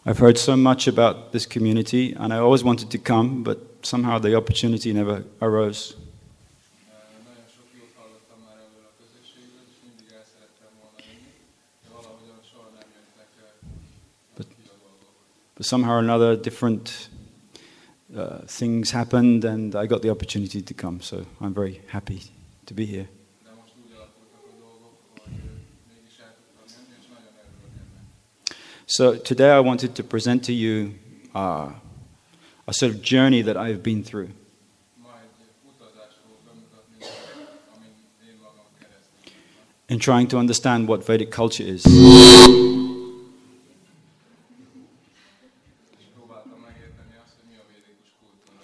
I've heard so much about this community, and I always wanted to come, but somehow the opportunity never arose. Nagyon sok jót hallottam már ebből a közösségről, és mindig el szerettem volna jönni, de valahogyan soha nem jöttek ki a dolgok. But somehow or another, different things happened, and I got the opportunity to come. So I'm very happy to be here. De most úgy alakultak a dolgok, hogy mégis el tudtam jönni, és nagyon örülök ennek. So today I wanted to present to you a sort of journey that I've been through. Ma egy utazást fogok bemutatni, amin én magam keresztül. In trying to understand what Vedic culture is. És próbáltam megérteni azt, hogy mi a védikus kultúra.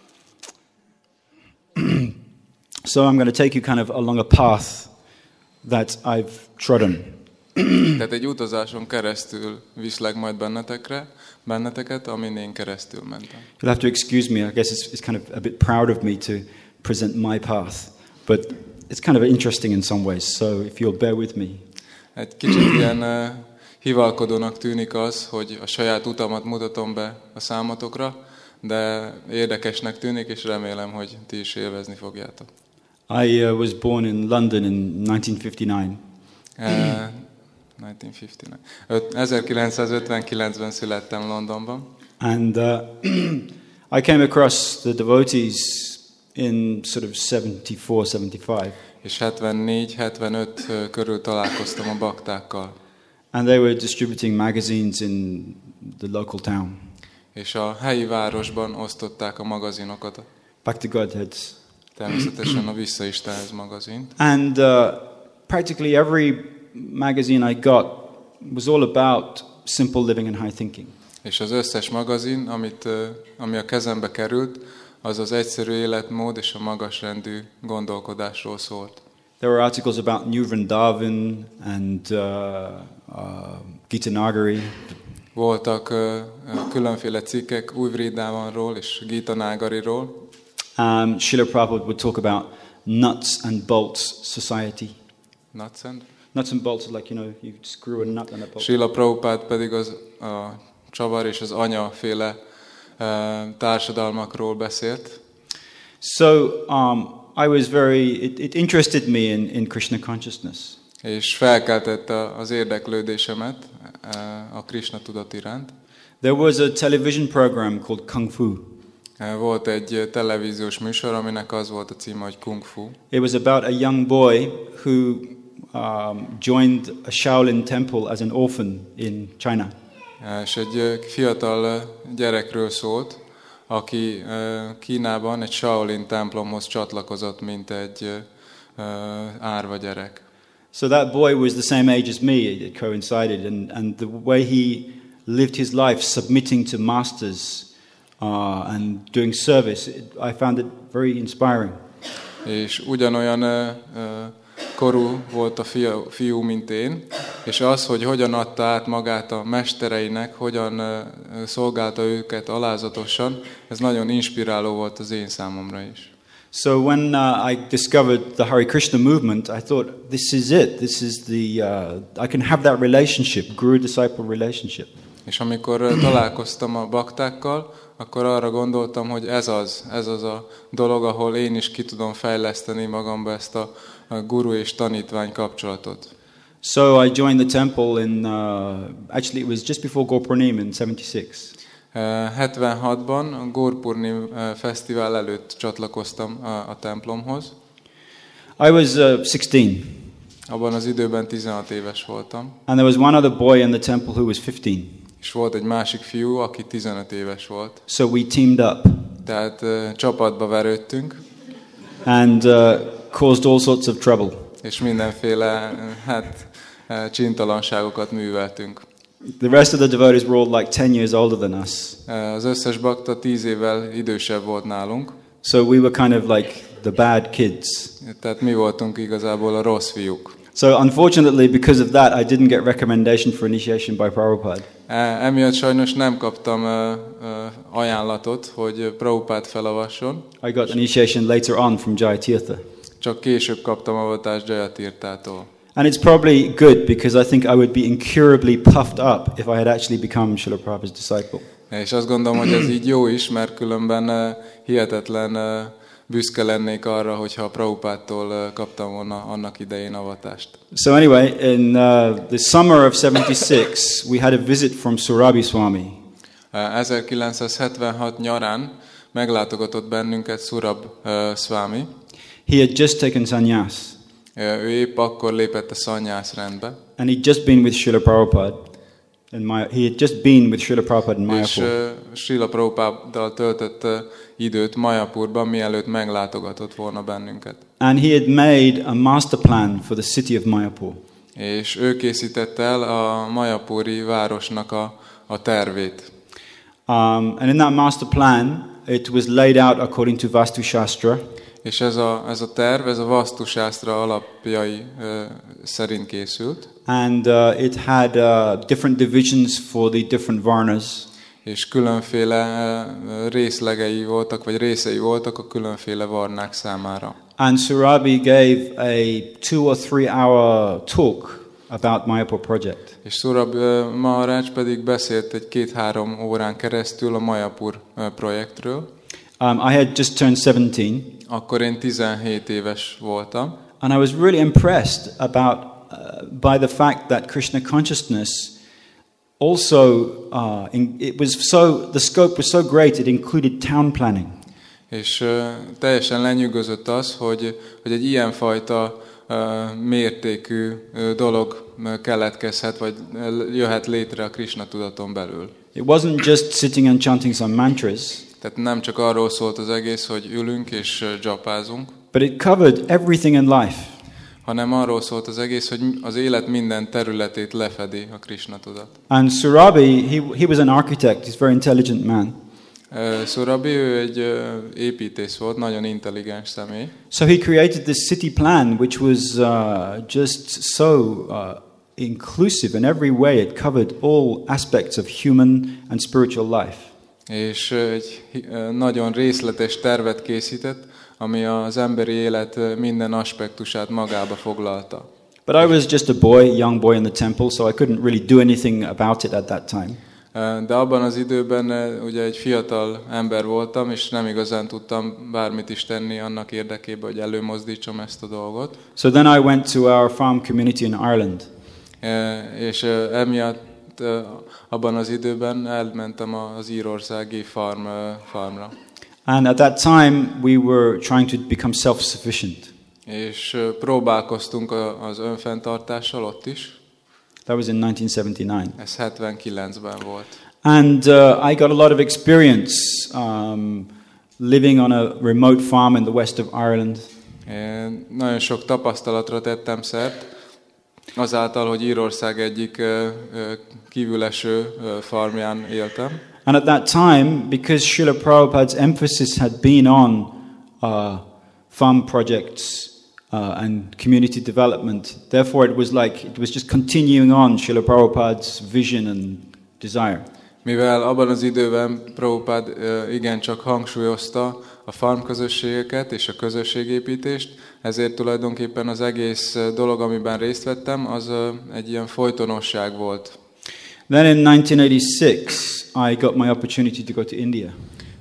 So I'm going to take you kind of along a path that I've trodden. Tehát egy utazáson keresztül viszlek majd benneteket, amin én keresztül mentem. You'll have to excuse me. I guess it's kind of a bit proud of me to present my path, but it's kind of interesting in some ways. So if you'll bear with me. Egy kicsit ilyen hivalkodónak tűnik az, hogy a saját utamat mutatom be a számotokra, de érdekesnek tűnik, és remélem, hogy ti is élvezni fogjátok. I was born in London in 1959. 1959-ben születtem Londonban. And I came across the devotees in sort of 74-75. És 74-75 körül találkoztam a baktákkal. And they were distributing magazines in the local town. És a helyi városban osztották a magazinokat. Back to Godhead. Természetesen a Visszaistenhez magazint. And practically every magazine I got was all about simple living and high thinking. És az összes magazin, ami a kezembe került, az az egyszerű életmód és a magasrendű gondolkodásról szólt. There were articles about New Vrindavan and Gita Nagari. Voltak különféle cikkek Új Vrindavanról és Gita Nagariról. Srila Prabhupada would talk about nuts and bolts society. Nuts and bolts are like, you screw a nut and a bolt. Srila Prabhupada pedig a csavar és az anya féle társadalmakról beszélt. So I was it interested me in Krishna consciousness. És felkeltette az érdeklődésemet a Krishna tudat iránt. There was a television program called Kung Fu. Volt egy televíziós műsor, aminek az volt a címe, hogy Kung Fu. It was about a young boy who joined a Shaolin temple as an orphan in China. És egy fiatal gyerekről szólt, aki Kínában egy Shaolin templomhoz csatlakozott, mint egy árva gyerek. So that boy was the same age as me. It coincided, and the way he lived his life, submitting to masters and doing service, I found it very inspiring. És ugyanolyan korú volt a fiú, mint én, és az, hogy hogyan adta át magát a mestereinek, hogyan szolgálta őket alázatosan, ez nagyon inspiráló volt az én számomra is. So when I discovered the Hare Krishna movement, I thought, this is it. This is I can have that relationship, guru-disciple relationship. És amikor találkoztam a baktákkal, akkor arra gondoltam, hogy ez az a dolog, ahol én is ki tudom fejleszteni magamba ezt a guru és tanítvány kapcsolatot. So I joined the temple in, actually it was just before Gurpurnim in 76. 76-ban a Gurpurnim fesztivál előtt csatlakoztam a templomhoz. I was 16. Abban az időben 16 éves voltam. And there was one other boy in the temple who was 15. És volt egy másik fiú, aki 15 éves volt. So we teamed up. Tehát csapatba verődtünk. And caused all sorts of trouble. És mindenféle csintalanságokat műveltünk. The rest of the devotees were all like 10 years older than us. Az összes bakta 10 évvel idősebb volt nálunk. So we were kind of like the bad kids. Tehát mi voltunk igazából a rossz fiúk. So unfortunately, because of that, I didn't get recommendation for initiation by Prabhupada. Emiatt sajnos nem kaptam ajánlatot, hogy Prabhupád felavasson. I got initiation later on from Jayatirtha. Csak később kaptam avatást Jayatirthától. And it's probably good because I think I would be incurably puffed up if I had actually become Srila Prabhupada's disciple. És azt gondolom, hogy ez így jó is, mert különben hihetetlen büszke lennék arra, hogyha Prabhupádtól kaptam volna annak idején avatást. So anyway, in the summer of 76, we had a visit from Surabhi Swami. 1976 nyarán meglátogatott bennünket Surab Swami. He had just taken sannyas. Ő épp akkor lépett a szannyász rendbe. And he'd just been with Srila Prabhupada. He had just been with Srila Prabhupada in És Mayapur. Srila Prabhupáddal töltött időt Mayapurban, mielőtt meglátogatott volna bennünket. And he had made a master plan for the city of Mayapur. És ő készítette el a Mayapuri városnak a tervét. And in that master plan, it was laid out according to Vastu Shastra. És ez a terv, ez a Vastu Shastra alapjai szerint készült. And it had different divisions for the different varnas. És különféle részlegei voltak, vagy részei voltak a különféle varnák számára. And Surabhi gave a 2 or 3 hour talk about Mayapur project. És Surab Maharaj pedig beszélt egy 2-3 órán keresztül a Mayapur projektről. I had just turned 17. Akkor én 17 éves voltam. And I was really impressed by the fact that Krishna consciousness also, the scope was so great, it included town planning. És teljesen lenyűgözött az, hogy egy ilyenfajta mértékű dolog keletkezhet, vagy jöhet létre a Krishna tudaton belül. It wasn't just sitting and chanting some mantras. Tehát nem csak arról szólt az egész, hogy ülünk és japázunk, but it covered everything in life. hanem arról szólt az egész, hogy az élet minden területét lefedi a Krishna tudat. And Surabhi, he was an architect. He's a very intelligent man. Surabhi, ő egy építész volt, nagyon intelligens személy. So he created this city plan, which was just so inclusive in every way. It covered all aspects of human and spiritual life. És egy nagyon részletes tervet készített, ami az emberi élet minden aspektusát magába foglalta. But I was just a young boy in the temple, so I couldn't really do anything about it at that time. De abban az időben ugye egy fiatal ember voltam, és nem igazán tudtam bármit is tenni annak érdekében, hogy előmozdítsam ezt a dolgot. So then I went to our farm community in Ireland. És emiatt abban az időben elmentem az írországi farmra. And at that time we were trying to become self-sufficient. És próbálkoztunk az önfenntartással ott is. That was in 1979. Ez 79-ben volt. And I got a lot of experience living on a remote farm in the west of Ireland. Én nagyon sok tapasztalatra tettem szert, azáltal, hogy Írország egyik kívüleső farmján éltem. And at that time, because Srila Prabhupada's emphasis had been on farm projects and community development, therefore it was just continuing on Srila Prabhupada's vision and desire. Mivel abban az időben Prabhupád igencsak hangsúlyozta a farmközösségeket és a közösségépítést, ezért tulajdonképpen az egész dolog, amiben részt vettem, az egy ilyen folytonosság volt. Then in 1986, I got my opportunity to go to India.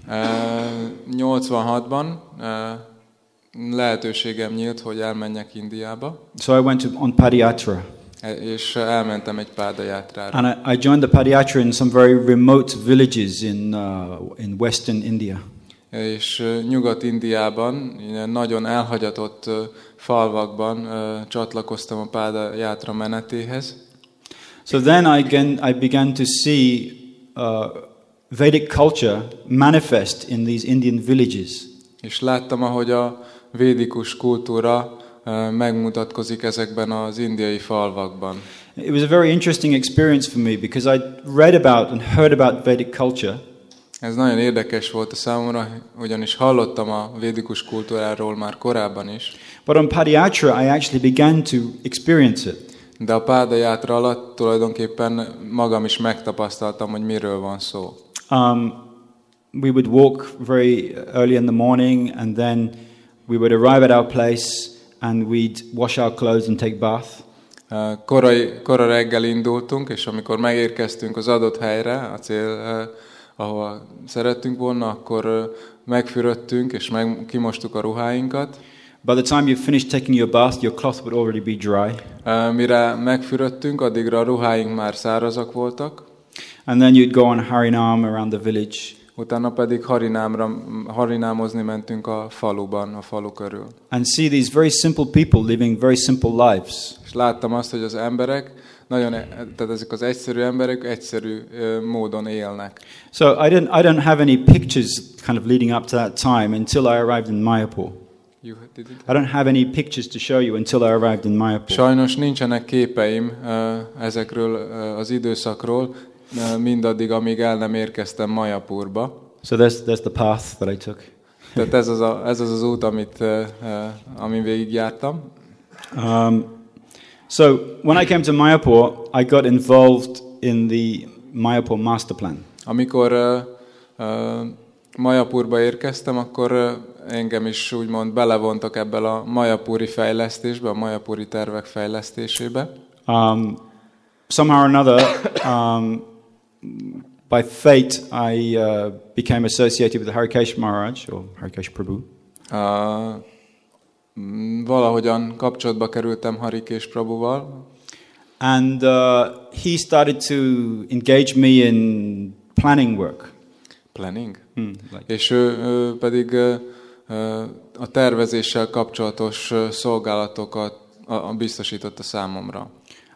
86-ban lehetőségem nyílt, hogy elmenjek Indiába. So I went on Padayatra. És elmentem egy pádayátrára. And I joined the Padayatra in some very remote villages in western India. És Nyugat-Indiában, nagyon elhagyatott falvakban csatlakoztam a pádajátra menetéhez. So then I began to see Vedic culture manifest in these Indian villages. És láttam, ahogy a védikus kultúra megmutatkozik ezekben az indiai falvakban. It was a very interesting experience for me because I read about and heard about Vedic culture. Ez nagyon érdekes volt a számomra, ugyanis hallottam a védikus kultúráról már korábban is. But on Padayatra I actually began to experience it. De a pádajátra alatt tulajdonképpen magam is megtapasztaltam, hogy miről van szó. We would walk very early in the morning and then we would arrive at our place and we'd wash our clothes and take bath. Kora reggel indultunk, és amikor megérkeztünk az adott helyre, a cél, ahova szerettünk volna, akkor megfürödtünk, és kimostuk a ruháinkat. By the time you finished taking your bath, your cloth would already be dry. Mire megfürödtünk, addigra a ruháink már szárazak voltak. And then you'd go on Harinam around the village. Utána pedig harinámozni mentünk a faluban, a falu körül. And see these very simple people living very simple lives. És láttam azt, hogy az emberek, tehát ezek az egyszerű emberek egyszerű módon élnek. So I don't have any pictures kind of leading up to that time until I arrived in Mayapur. I don't have any pictures to show you until I arrived in Mayapur. Sajnos nincsenek képeim ezekről az időszakról, mindaddig, amíg el nem érkeztem Mayapurba. So there's the path that I took. Tehát ez az út, amin végigjártam. So when I came to Mayapur, I got involved in the Mayapur master plan. Amikor Mayapurba érkeztem, akkor engem is úgymond belevontak ebben a mayapuri fejlesztésbe, a mayapuri tervek fejlesztésébe. Somehow or another, by fate, I became associated with the Harikesh Maharaj, or Harikesh Prabhu. Valahogyan kapcsolatba kerültem Harikesh Prabhuval. And he started to engage me in planning work. Planning? És ő pedig a tervezéssel kapcsolatos szolgálatokat biztosította számomra.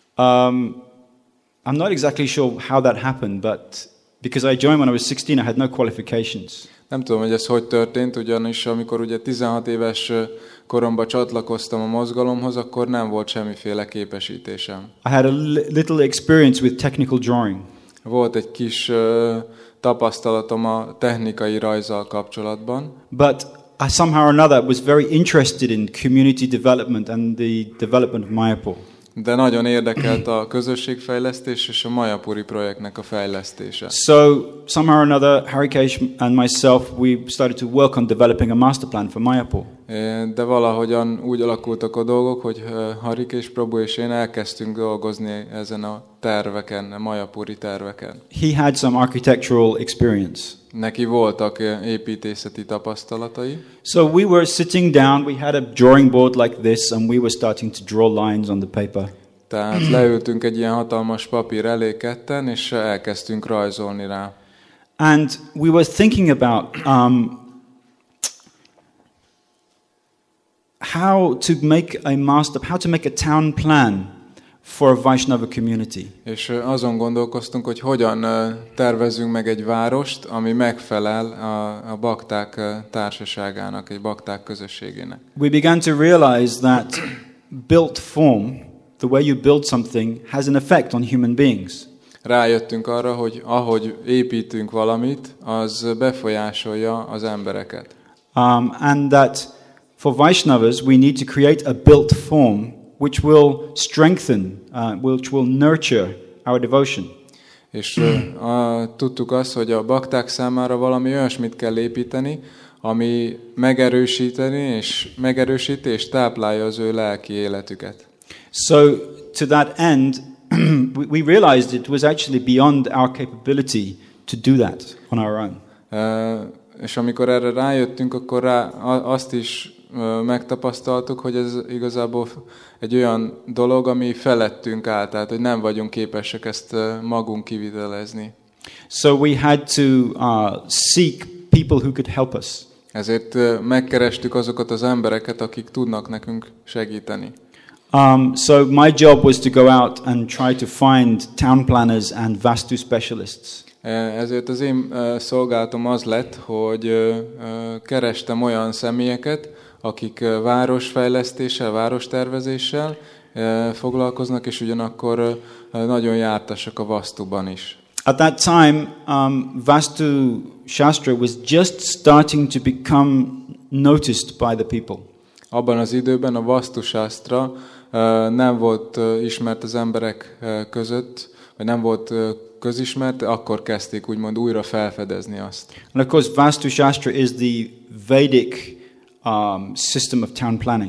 I'm not exactly sure how that happened, but because I joined when I was 16, I had no qualifications. Nem tudom, hogy ez hogy történt, ugyanis amikor ugye 16 éves koromban csatlakoztam a mozgalomhoz, akkor nem volt semmiféle képesítésem. I had a little experience with technical drawing. Volt egy kis tapasztalatom a technikai rajzzal kapcsolatban. But I somehow or another was very interested in community development and the development of Mayapur. De nagyon érdekelt a közösségfejlesztés és a Mayapuri projektnek a fejlesztése. So somehow or another, Harikesh and myself, we started to work on developing a master plan for Mayapur. De valahogyan úgy alakultak a dolgok, hogy Harikesh Prabhu és én elkezdtünk dolgozni ezen a terveken, a Mayapuri terveken. He had some architectural experience. Neki voltak építészeti tapasztalatai. So we were sitting down, we had a drawing board like this, and we were starting to draw lines on the paper. Tehát leültünk egy ilyen hatalmas papír elé ketten, és elkezdtünk rajzolni rá. And we were thinking about how to make a town plan for a Vaishnava community. És azon gondolkoztunk, hogy hogyan tervezzünk meg egy várost, ami megfelel a bakták társaságának, egy bakták közösségének. We began to realize that built form, the way you build something, has an effect on human beings. Rájöttünk arra, hogy ahogy építünk valamit, az befolyásolja az embereket. And that for Vaishnavas we need to create a built form which will strengthen, which will nurture our devotion. És tudtuk azt, hogy a bakták számára valami olyasmit kell építeni, ami megerősíti és táplálja az ő lelki életüket. So to that end, we realized it was actually beyond our capability to do that on our own. És amikor erre rájöttünk, akkor azt is megtapasztaltuk, hogy ez igazából egy olyan dolog, ami felettünk áll, tehát hogy nem vagyunk képesek ezt magunk kivitelezni. So we had to seek people who could help us. Ezért megkerestük azokat az embereket, akik tudnak nekünk segíteni. So my job was to go out and try to find town planners and vastu specialists. Ezért az én szolgálatom az lett, hogy kerestem olyan személyeket, akik városfejlesztéssel, várostervezéssel foglalkoznak, és ugyanakkor nagyon jártasak a vastuban is. At that time, Vastu Shastra was just starting to become noticed by the people. Abban az időben a Vastu Shastra nem volt ismert az emberek között, vagy nem volt közismert, akkor kezdték úgymond újra felfedezni azt. And of course, Vastu Shastra is the Vedic system of town planning.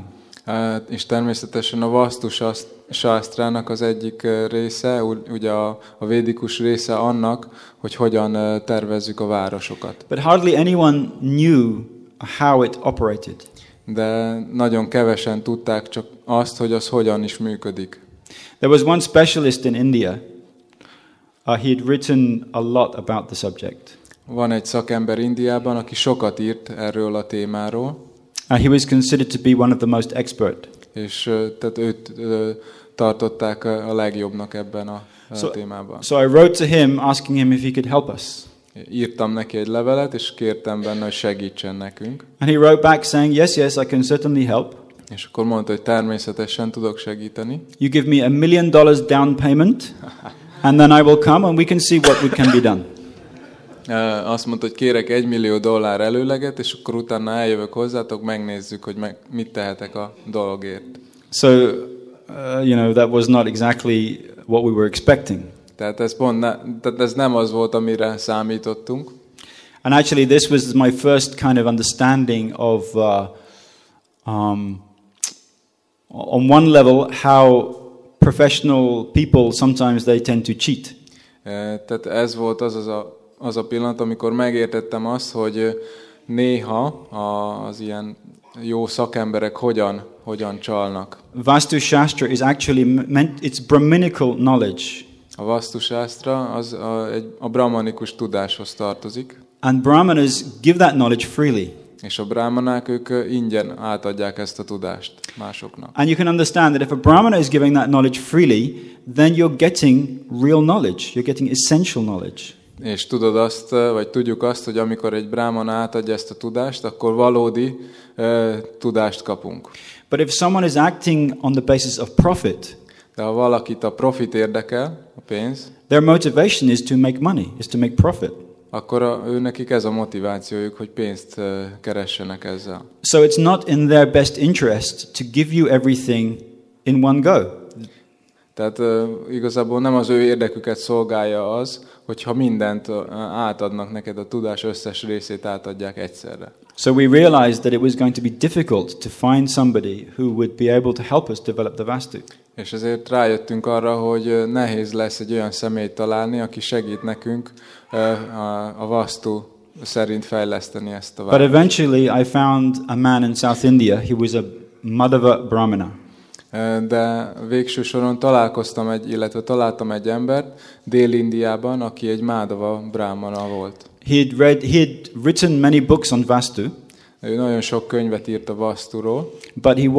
És természetesen a Vastu sásztrának az egyik része, ugye a védikus része annak, hogy hogyan tervezzük a városokat. But hardly anyone knew how it operated. De nagyon kevesen tudták csak azt, hogy az hogyan is működik. There was one specialist in India. He had written a lot about the subject. Van egy szakember Indiában, aki sokat írt erről a témáról. He was considered to be one of the most expert. És tehát őt tartották a legjobbnak ebben a témában. So I wrote to him asking him if he could help us. Írtam neki egy levelet, és kértem benne, hogy segítsen nekünk. And he wrote back saying, yes, I can certainly help. És akkor mondta, hogy természetesen tudok segíteni. You give me $1 million down payment, and then I will come and we can see what can be done. Azt mondta, hogy kérek $1 millió előleget, és akkor utána eljövök hozzátok, megnézzük, hogy mit tehetek a dologért. So, that was not exactly what we were expecting. Tehát ez nem az volt, amire számítottunk. And actually this was my first kind of understanding of, on one level, how professional people sometimes they tend to cheat. Tehát ez volt az a pillanat, amikor megértettem azt, hogy néha az ilyen jó szakemberek hogyan csalnak. Vastu Shastra is actually it's Brahminical knowledge. A Vastu Shastra az a brahmanikus tudáshoz tartozik. And Brahmanas give that knowledge freely. És a brahmanák ők ingyen átadják ezt a tudást másoknak. And you can understand that if a Brahmana is giving that knowledge freely, then you're getting real knowledge. You're getting essential knowledge. És tudjuk azt, hogy amikor egy brahmana átadja ezt a tudást, akkor valódi tudást kapunk. But if someone is acting on the basis of profit, de ha valakit a profit érdekel, a pénz, their motivation is to make money, is to make profit. Akkor nekik ez a motivációjuk, hogy pénzt keressenek ezzel. So it's not in their best interest to give you everything in one go. Tehát igazából nem az ő érdeküket szolgálja az, hogyha mindent átadnak neked, a tudás összes részét átadják egyszerre. So we realized that it was going to be difficult to find somebody who would be able to help us develop the Vastu. És ezért rájöttünk arra, hogy nehéz lesz egy olyan személyt találni, aki segít nekünk a Vastu szerint fejleszteni ezt a várost. But eventually I found a man in South India. He was a Madhava Brahmana. De végső soron találtam egy embert Dél-Indiában, aki egy Madhava Brahmana volt. He had written many books on Vastu. Ő nagyon sok könyvet írt a Vasturól. But he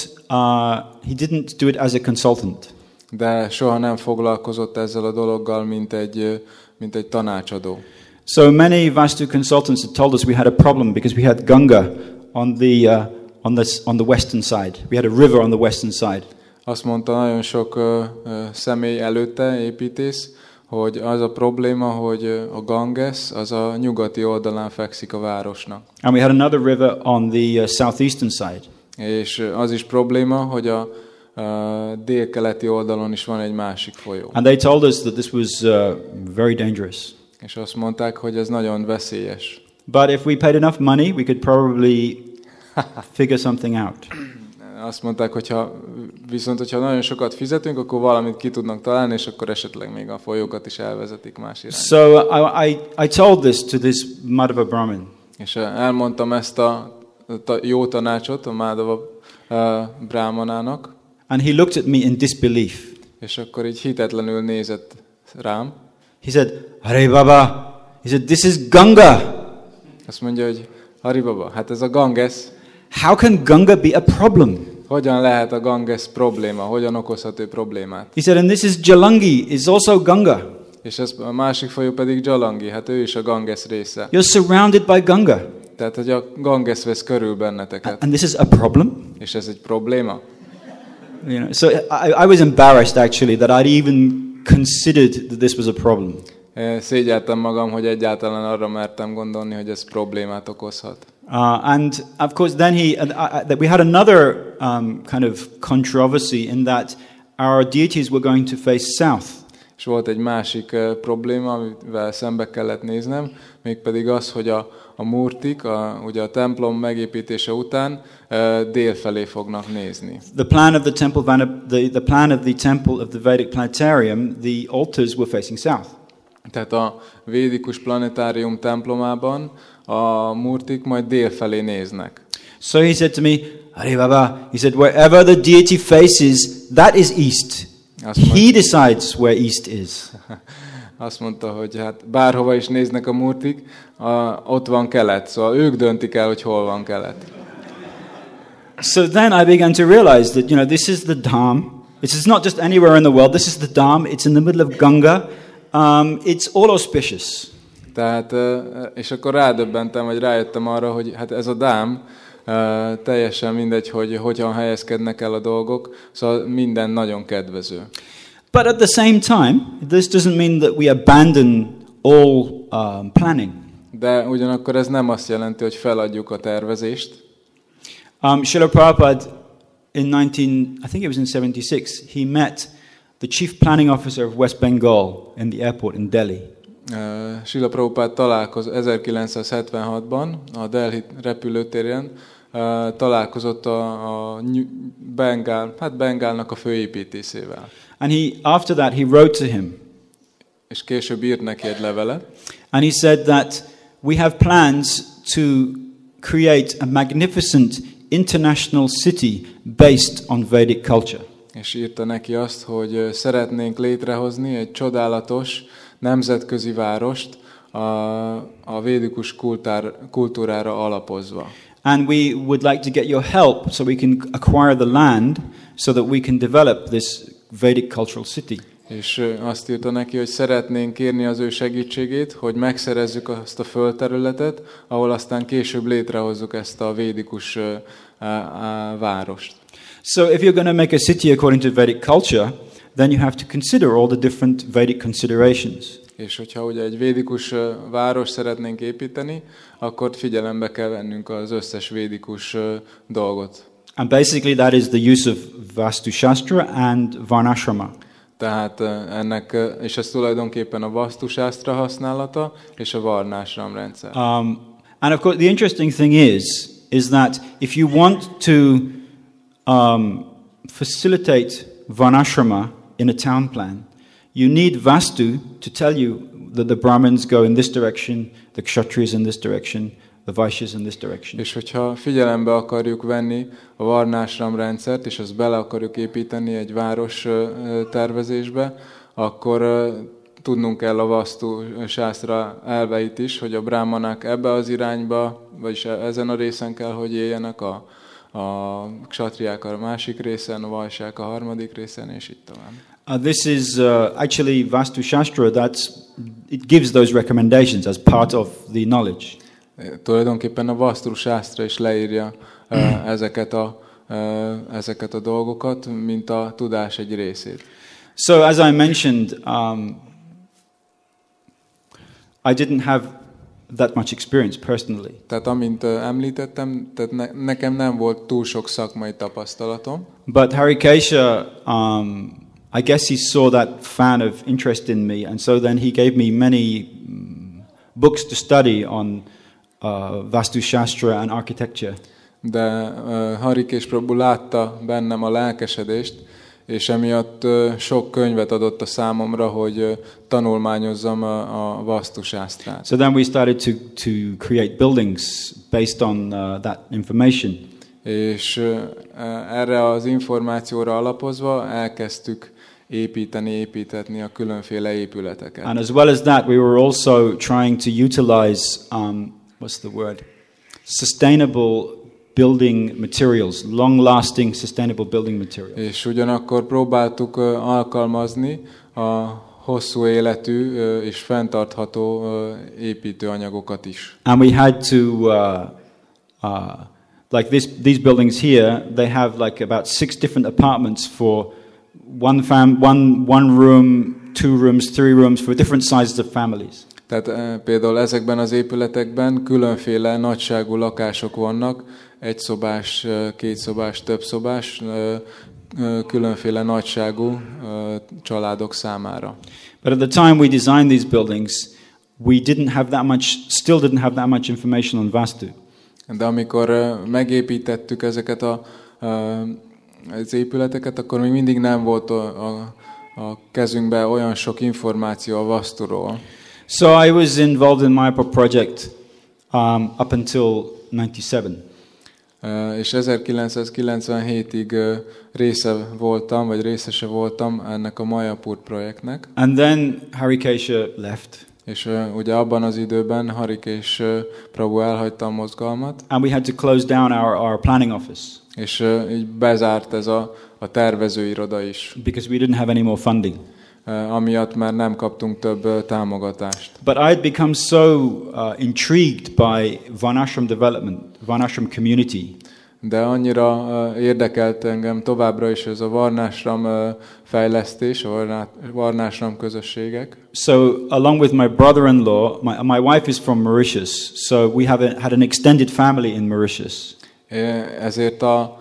didn't do it as a consultant. De soha nem foglalkozott ezzel a dologgal, mint egy tanácsadó. So many Vastu consultants had told us we had a problem because we had Ganga on the western side. We had a river on the western side. Azt mondta nagyon sok személy előtte, építész, hogy az a probléma, hogy a Ganges az a nyugati oldalán fekszik a városnak. And we had another river on the southeastern side. És az is probléma, hogy a délkeleti oldalon is van egy másik folyó. And they told us that this was very dangerous. És azt mondták, hogy ez nagyon veszélyes. But if we paid enough money, we could probably figure something out. Azt mondták, hogyha nagyon sokat fizetünk, akkor valamit ki tudnak találni, és akkor esetleg még a folyókat is elvezetik más irányba. So I told this to this Madhava Brahmin. És elmondtam ezt a jó tanácsot a Madhava Brahmanának. And he looked at me in disbelief. És akkor így hitetlenül nézett rám. He said, Hari Baba. He said, this is Ganga. Azt mondja, hogy Hari Baba, hát ez a Ganges. How can Ganga be a problem? Hogyan lehet a Ganges probléma? Hogyan okozhat ő problémát? He said, and this is Jalangi, is also Ganga. És ez a másik folyó pedig Jalangi, hát ő is a Ganges része. You're surrounded by Ganga. Tehát, hogy a Ganges vesz körül benneteket. And this is a problem? És ez egy probléma. So I was embarrassed actually that I'd even considered that this was a problem. Szégyeltem magam, hogy egyáltalán arra mertem gondolni, hogy ez problémát okozhat. And of course then we had another kind of controversy in that our deities were going to face south. És volt egy másik probléma, amivel szembe kellett néznem, mégpedig az, hogy a a murtik, ugye a templom megépítése után dél felé fognak nézni. The plan of the temple of the Vedic planetarium, the altars were facing south. Tehát a védikus planetárium templomában a murtik majd dél felé néznek. So he said to me, Hare Baba, he said, wherever the deity faces, that is east. He decides where east is. Azt mondta, hogy hát bárhova is néznek a murtik, ott van kelet. Szóval ők döntik el, hogy hol van kelet. So then I began to realize that, this is the Dham. This is not just anywhere in the world. This is the Dham. It's in the middle of Ganga. It's all auspicious. Tehát, és akkor rájöttem arra, hogy hát ez a Dham, teljesen mindegy, hogy hogyan helyezkednek el a dolgok, szóval minden nagyon kedvező. But at the same time, this doesn't mean that we abandon all planning. De ugyanakkor ez nem azt jelenti, hogy feladjuk a tervezést. Srila Prabhupada I think it was in 76, he met the chief planning officer of West Bengal in the airport in Delhi. Srila Prabhupada találkozott 1976-ban a Delhi repülőtéren, találkozott a Bengálnak a főépítészével. And after that he wrote to him. És később írt neki egy levelet. And he said that we have plans to create a magnificent international city based on Vedic culture. És írta neki azt, hogy szeretnénk létrehozni egy csodálatos nemzetközi várost a védikus kultúrára alapozva. And we would like to get your help so we can acquire the land so that we can develop this Vedic cultural city. És azt írta neki, hogy szeretnénk kérni az ő segítségét, hogy megszerezzük azt a földterületet, ahol aztán később létrehozzuk ezt a védikus várost. So if you're going to make a city according to Vedic culture, then you have to consider all the different Vedic considerations. És hogyha ugye egy védikus város szeretnénk építeni, akkor figyelembe kell vennünk az összes védikus dolgot. And basically that is the use of Vastu Shastra and Varnashrama. Tehát és ez tulajdonképpen a Vastu Shastra használata és a Varnashram rendszer. And of course the interesting thing is that if you want to facilitate Varnashrama in a town plan, you need Vastu to tell you that the Brahmins go in this direction, the Kshatriyas in this direction, the Vaishyas in this direction. És hogyha figyelembe akarjuk venni a Varnashram rendszert, és azt bele akarjuk építeni egy város tervezésbe, akkor tudnunk kell a Vastu Shastra elveit is, hogy a brahmanák ebbe az irányba, vagyis ezen a részen kell, hogy éljenek, a kshatriyák a másik részen, a vajsák a harmadik részen, és így tovább. This is actually Vastu Shastra, it gives those recommendations as part of the knowledge. Tulajdonképpen a Vastu Shastra is leírja ezeket a dolgokat, mint a tudás egy részét. So as I mentioned, I didn't have that much experience personally. Tehát amint említettem, tehát nekem nem volt túl sok szakmai tapasztalatom. But Harikesha, I guess he saw that fan of interest in me, and so then he gave me many books to study on Vastu Shastra and architecture. De Harikesh Prabhu látta bennem a lelkesedést, és emiatt sok könyvet adott a számomra, hogy tanulmányozzam a Vastu Shastrát. So then we started to create buildings based on that information. És erre az információra alapozva elkezdtük építetni a különféle épületeket. And as well as that, we were also trying to utilize sustainable building materials, long-lasting sustainable building materials. És ugyanakkor próbáltuk alkalmazni a hosszú életű és fenntartható építőanyagokat is. And we had to like these buildings here, they have like about 6 different apartments for one room, 2 rooms, 3 rooms for different sizes of families. Tehát például ezekben az épületekben különféle nagyságú lakások vannak, 1 szobás, 2 szobás, több szobás, különféle nagyságú családok számára. But at the time we designed these buildings, still didn't have that much information on Vastu. De amikor megépítettük ezeket az épületeket, akkor még mindig nem volt a kezünkben olyan sok információ a Vasturól. So I was involved in Mayapur project up until 97. És 1997-ig részese voltam ennek a Mayapur projektnek. And then Harikesha left. És ugye abban az időben Harikesh Prabhu elhagyta a mozgalmat. And we had to close down our planning office. És így bezárt ez a tervezőiroda is. Because we didn't have any more funding. Amiatt már nem kaptunk több támogatást. But I had become so intrigued by Varnashram development, Varnashram community. De annyira érdekelt engem továbbra is ez a Varnashram fejlesztés, a Varnashram közösségek. So along with my brother-in-law, my wife is from Mauritius, so we had an extended family in Mauritius. Ezért a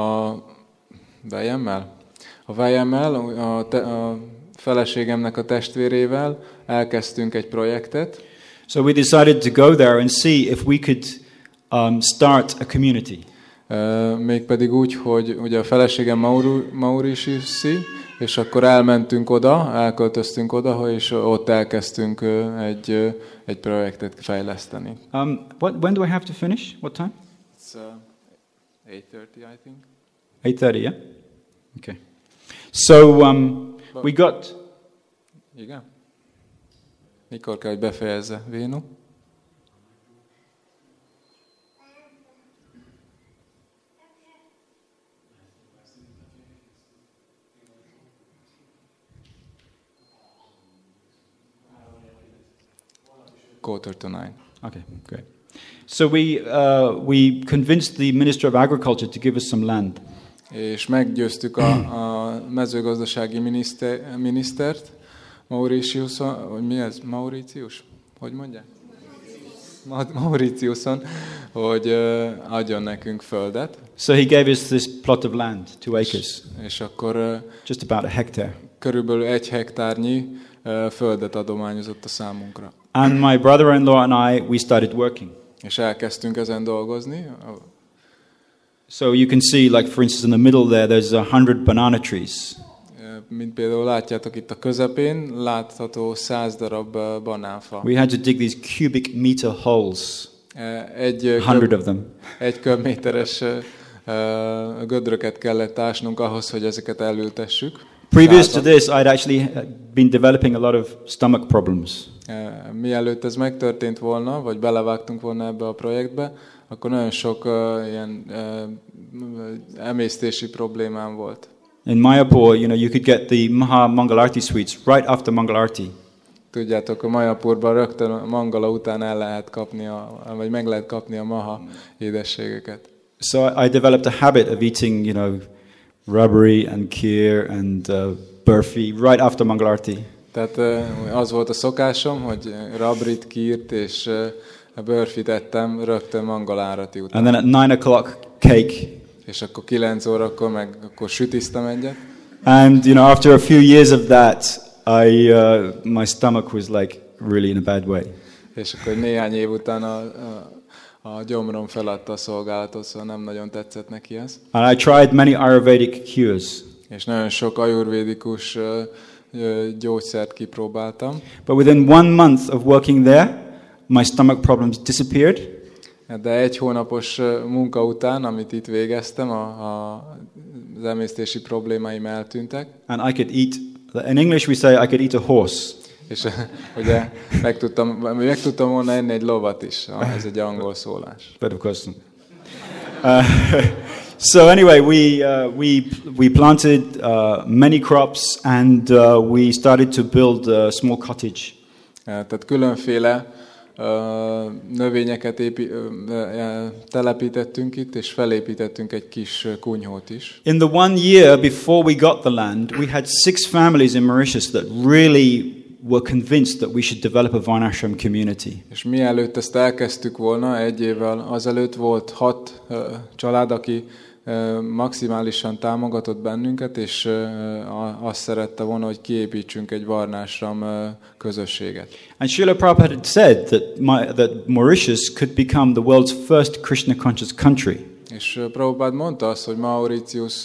vejemmel, a feleségemnek a testvérével elkezdtünk egy projektet. So we decided to go there and see if we could start a community. Mégpedig úgy, hogy ugye a feleségem Mauritiusi, és akkor elköltöztünk oda, és ott elkezdtünk egy projektet fejleszteni. When do I have to finish? What time? It's 8:30, I think. 8:30, yeah? Okay. So we got... Igen? Mikor kell, hogy befejezze Vénu? Quarter to 9. Okay, great. So we convinced the Minister of Agriculture to give us some land. És meggyőztük a mezőgazdasági minisztert, Mauritiuson, mi ez? Mauritius? Hogy mondják? Mauritiuson, hogy adjon nekünk földet. So he gave us this plot of land, 2 acres. És akkor just about a hectare. Körülbelül 1 hektárnyi földet adományozott a számunkra. And my brother-in-law and we started working. És elkezdtünk ezen dolgozni. So you can see, like for instance, in the middle there, there's 100 banana trees. Mint például látjátok itt a közepén, látható 100 darab banánfa. We had to dig these cubic meter holes. 100 of them. 1 köbméteres gödröket kellett ásnunk ahhoz, hogy ezeket elültessük. Previous to this, I'd actually been developing a lot of stomach problems. Mielőtt ez megtörtént volna, vagy belevágtunk volna ebbe a projektbe, akkor nagyon sok ilyen emésztési problémám volt. In Mayapur, you could get the Maha Mangalarti sweets right after Mangalarti. Tudjátok, a Mayapurban rögtön a Mangala után vagy meg lehet kapni a Maha édességeket. So I developed a habit of eating, rubbery and kheer and burfi right after Mangalarti. Tehát az volt a szokásom, hogy rabrit, kírt és bőrfit ettem rögtön Mangalárati után. And then at 9 o'clock, cake. És akkor 9 órakor akkor sütiztem egyet. And after a few years of that, my stomach was like really in a bad way. És akkor néhány év után a gyomrom feladta a szolgálatot, szóval nem nagyon tetszett neki ez. And I tried many Ayurvedic cures. És nagyon sok ajurvédikus gyógyszert kipróbáltam. But within 1 month of working there, my stomach problems disappeared. De 1 hónapos munka után, amit itt végeztem, az emésztési problémáim eltűntek. And I could eat, in English we say I could eat a horse. És ugye meg tudtam volna enni egy lovat is. Ez egy angol szólás. But of course. So anyway, we planted many crops and we started to build a small cottage. Tehát különféle növényeket telepítettünk itt, és felépítettünk egy kis kunyhót is. In the 1 year before we got the land, we had 6 families in Mauritius that really were convinced that we should develop a Varnashram community. És mielőtt ezt elkezdtük volna, 1 évvel azelőtt volt 6 család, aki maximálisan támogatott bennünket, és azt szerette volna, hogy kiépítsünk egy varnásram közösséget. And Srila Prabhupada had said that Mauritius could become the world's first Krishna-conscious country. És Prabhupád mondta azt, hogy Mauritius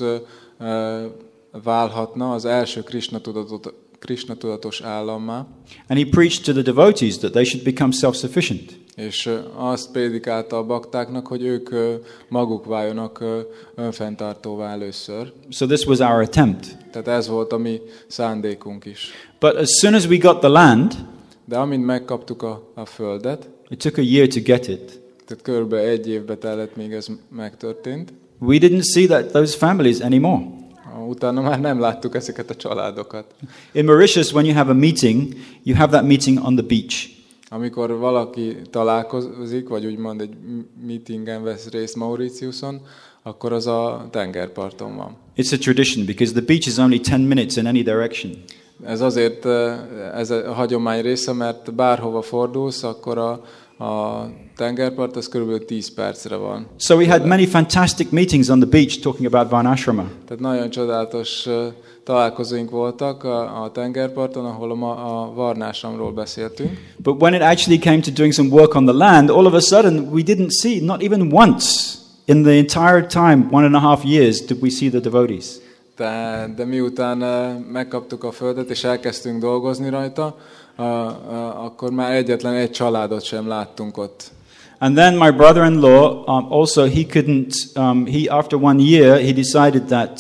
válhatna az első Krishna tudatos állammá. And he preached to the devotees that they should become self-sufficient. És azt prédikálta a baktáknak, hogy ők maguk váljanak önfenntartóvá először. So this was our attempt. Tehát ez volt a mi szándékunk is. But as soon as we got the land, de amint megkaptuk a földet, it took a year to get it. Tehát körülbelül 1 évbe tellett, még ez megtörtént. We didn't see those families anymore. Utána már nem láttuk ezeket a családokat. In Mauritius, when you have a meeting, you have that meeting on the beach. Amikor valaki találkozik, vagy úgymond egy meetingen vesz részt Mauritiuson, akkor az a tengerparton van. It's a tradition because the beach is only 10 minutes in any direction. Ez azért ez a hagyomány része, mert bárhova fordulsz, akkor a tengerpart az körülbelül 10 percre van. So we had many fantastic meetings on the beach talking about Varnashrama. Tehát nagyon csodálatos találkozóink voltak a tengerparton, ahol a varnásramról beszéltünk. But when it actually came to doing some work on the land, all of a sudden we didn't see, not even once in the entire time, 1.5 years, did we see the devotees. De miután megkaptuk a földet és elkezdtünk dolgozni rajta, akkor már egyetlen egy családot sem láttunk ott. And then my brother-in-law also he couldn't. After 1 year he decided that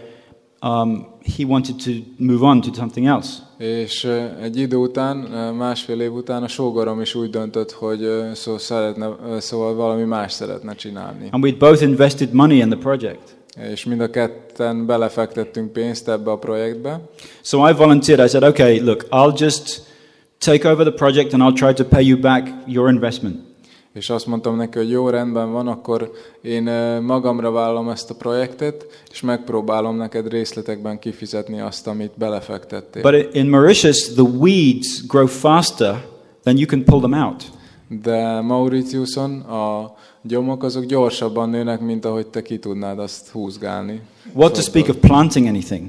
he wanted to move on to something else. És egy idő után, másfél év után a sógorom is úgy döntött, hogy szóval valami más szeretne csinálni. And we'd both invested money in the project. És mind a ketten belefektettünk pénzt ebbe a projektbe. So I volunteered. I said, okay, look, I'll just take over the project and I'll try to pay you back your investment. És azt mondtam neki, hogy jó, rendben van, akkor én magamra vállalom ezt a projektet, és megpróbálom neked részletekben kifizetni azt, amit belefektettél. But in Mauritius, the weeds grow faster than you can pull them out. De Mauritiuson a gyomok azok gyorsabban nőnek, mint ahogy te ki tudnád azt húzgálni. What to speak of planting anything?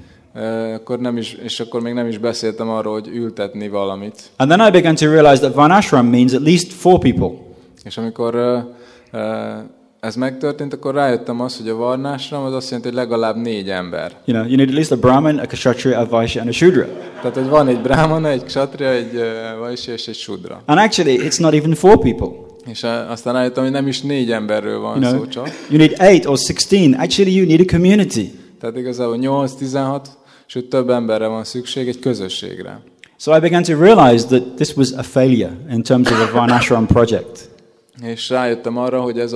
Akkor még nem is beszéltem arról, hogy ültetni valamit. And then I began to realize that Varnashram means at least 4 people. És amikor ez megtörtént, akkor rájöttem azt, hogy a varnásram az azt jelenti, hogy legalább 4 ember. You need at least a Brahmin, a Kshatriya, a Vaishya and a Shudra. Tehát, hogy van egy Brahmana, egy Kshatriya, egy Vaishya és egy Shudra. And actually, it's not even 4 people. És aztán rájöttem, hogy nem is 4 emberről van szó csak. You need 8 or 16. Actually, you need a community. Tehát igazából 8, 16, sőt több emberre van szükség, egy közösségre. So I began to realize that this was a failure in terms of a Varnashram project. És rájöttem arra, hogy ez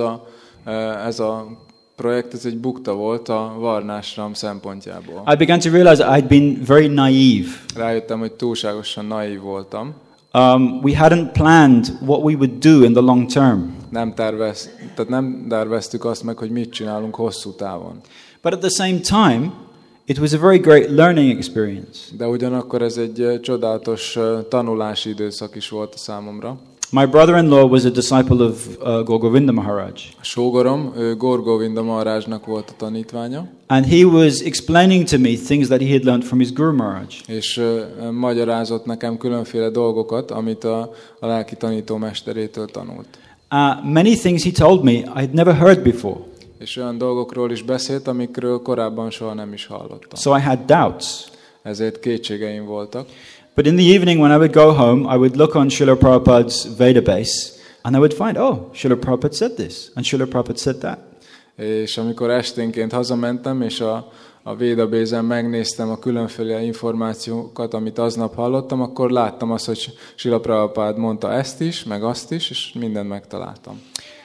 a projekt ez egy bukta volt a varnásram szempontjából. I began to realize I'd been very naive. Rájöttem, hogy túlságosan naív voltam. We hadn't planned what we would do in the long term. Nem terveztük azt meg, hogy mit csinálunk hosszú távon. But at the same time, it was a very great learning experience. De ugyanakkor ez egy csodálatos tanulási időszak is volt a számomra. My brother-in-law was a disciple of Gaur Govinda Maharaj. A sógorom, Gaur Govinda Maharajnak volt a tanítványa. And he was explaining to me things that he had learned from his Guru Maharaj. És magyarázott nekem különféle dolgokat, amit a lelki tanítómesterétől tanult. Many things he told me I'd never heard before. És olyan dolgokról is beszélt, amikről korábban soha nem is hallottam. So I had doubts. Ezért kétségeim voltak. But in the evening when I would go home, I would look on Srila Prabhupada's Vedabase and I would find, oh, Srila Prabhupada said this and Srila Prabhupada said that. És amikor esténként hazamentem, és a Vedabase-en megnéztem a különféle információkat, amit aznap hallottam, akkor láttam azt, hogy Srila Prabhupada mondta ezt is, meg azt is, és mindent megtaláltam.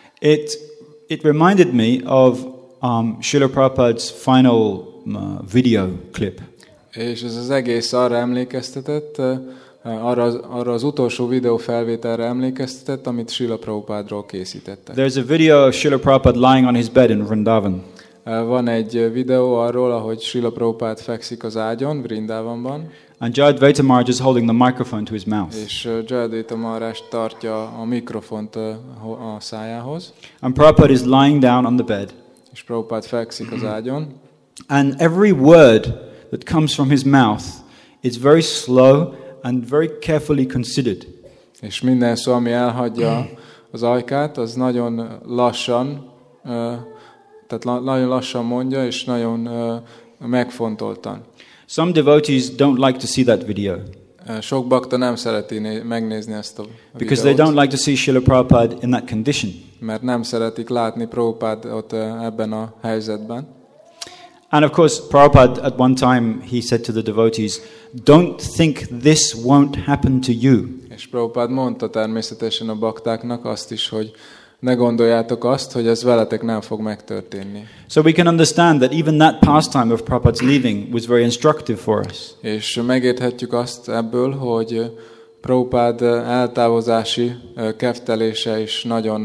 It reminded me of Srila Prabhupada's final video clip. És ez az egész arra emlékeztetett, arra az utolsó videófelvételre emlékeztetett, amit Srila Prabhupádról készítettek. There's a video of Srila Prabhupada lying on his bed in Vrindavan. Van egy videó arról, ahogy Srila Prabhupada fekszik az ágyon, Vrindavanban. And Jayadvaita Maharaj is holding the microphone to his mouth. És Jayadvaita Maharaj tartja a mikrofont a szájához. And Prabhupada is lying down on the bed. És Prabhupád fekszik az ágyon, and every word that comes from his mouth is very slow and very carefully considered. és minden szó, ami elhagyja az ajkát, az nagyon lassan, nagyon lassan mondja, és nagyon megfontoltan. Some devotees don't like to see that video Sok bakta nem szereti megnézni ezt a because they videót, don't like to see Srila Prabhupada in that condition. mert nem szeretik látni Prabhupádot ebben a helyzetben. And of course, Prabhupada at one time he said to the devotees, "Don't think this won't happen to you." És Prabhupád mondta természetesen a baktáknak azt is, hogy ne gondoljátok azt, hogy ez veletek nem fog megtörténni. So we can understand that even that pastime of Prabhupada's leaving was very instructive for us. És megérthetjük azt ebből, hogy Prabhupád eltávozási keftelése is nagyon,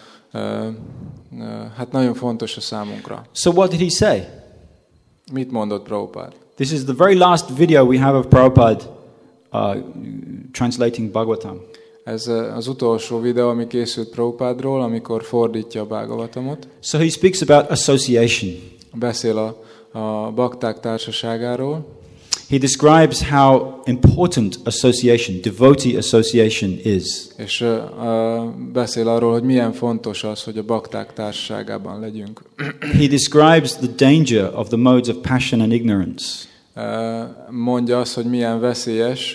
nagyon fontos a számunkra. So what did he say? Mit mondott Prabhupád? This is the very last video we have of Prabhupada translating Bhagavatam. Ez az utolsó videó, ami készült Prabhupádról, amikor fordítja a Bhagavatamot. So he speaks about association. Beszél a bakták társaságáról. He describes how important association, devotee association is. És beszél arról, hogy milyen fontos az, hogy a bakták társaságában legyünk. He describes the danger of the modes of passion and ignorance. Mondja azt, hogy milyen veszélyes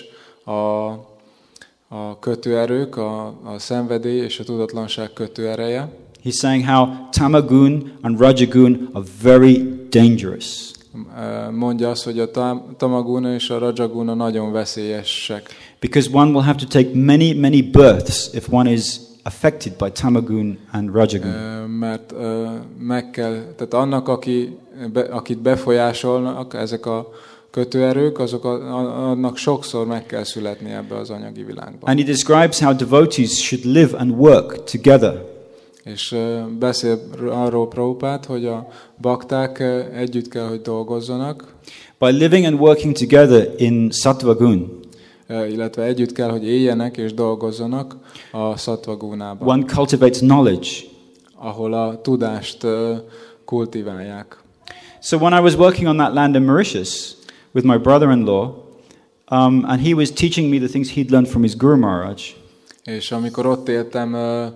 a kötőerők, a szenvedély és a tudatlanság kötőereje. He's saying how tamagun and rajagun are very dangerous. Mondja azt, hogy a tamaguna és a rajaguna nagyon veszélyesek. Because one will have to take many births if one is affected by tamagun and rajagun. Mert tehát annak, akit befolyásolnak ezek a kötőerők, annak sokszor meg kell születni ebbe az anyagi világba. And he describes how devotees should live and work together. És beszél arról Prabhupád, hogy a bakták együtt kell, hogy dolgozzanak. By living and working together in sattva gun, illetve együtt kell, hogy éljenek és dolgozzanak a sattva gunában. one cultivates knowledge. Ahol a tudást kultiválják. So when I was working on that land in Mauritius with my brother-in-law, and he was teaching me the things he'd learned from his Guru Maharaj. És amikor ott éltem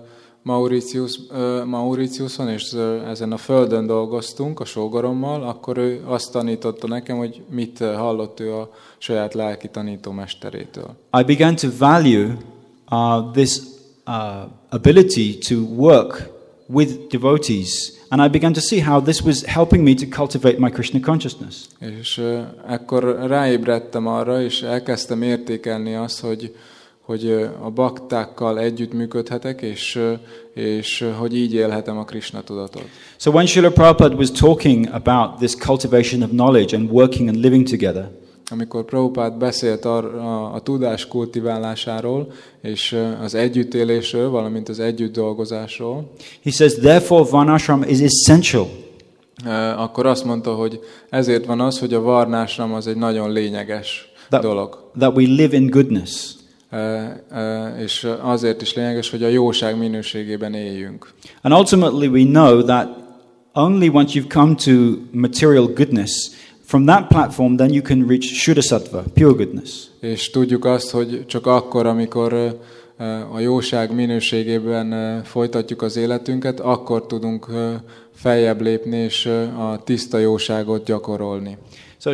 Mauritiuson, és ezen a földön dolgoztunk a sógorommal, akkor ő azt tanította nekem, hogy mit hallott ő a saját lelki tanítómesterétől. I began to value this ability to work with devotees, and I began to see how this was helping me to cultivate my Krishna consciousness. És ekkor ráébredtem arra, és elkezdtem értékelni azt, hogy a baktákkal együtt működhetek, és hogy így élhetem a Krishna tudatot. So when Srila Prabhupada was talking about this cultivation of knowledge and working and living together, amikor Prabhupád beszélt a tudás kultiválásáról, és az együttélésről, valamint az együtt dolgozásról, he says, therefore varnashram is essential. Akkor azt mondta, hogy ezért van az, hogy a varnásram az egy nagyon lényeges dolog. That we live in goodness. És azért is lényeges, hogy a jóság minőségében éljünk. And ultimately we know that only once you've come to material goodness, from that platform then you can reach Shuddha-sattva, pure goodness. És tudjuk azt, hogy csak akkor, amikor a jóság minőségében folytatjuk az életünket, akkor tudunk feljebb lépni és a tiszta jóságot gyakorolni. So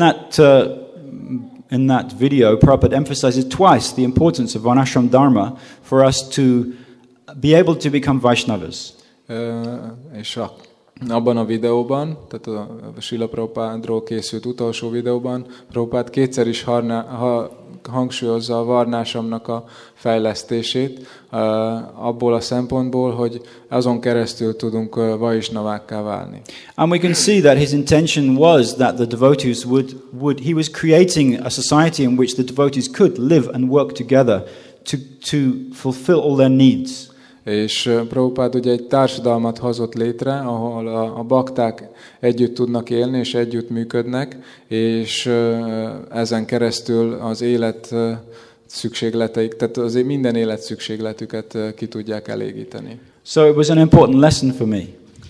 in that video, Prabhupada emphasizes twice the importance of varnashram dharma for us to be able to become Vaishnavas. És abban a videóban, tehát a Srila Prabhupádról készült utolsó videóban, Prabhupád kétszer is hangsúlyozza a varnásramnak a fejlesztését, abból a szempontból, hogy azon keresztül tudunk vaisnavákká válni. And we can see that his intention was that the devotees he was creating a society in which the devotees could live and work together to fulfill all their needs. És Prabhupád ugye egy társadalmat hozott létre, ahol a bakták együtt tudnak élni és együtt működnek, és ezen keresztül az élet szükségleteik, tehát azért minden élet szükségletüket ki tudják elégíteni. So it was an important lesson for me.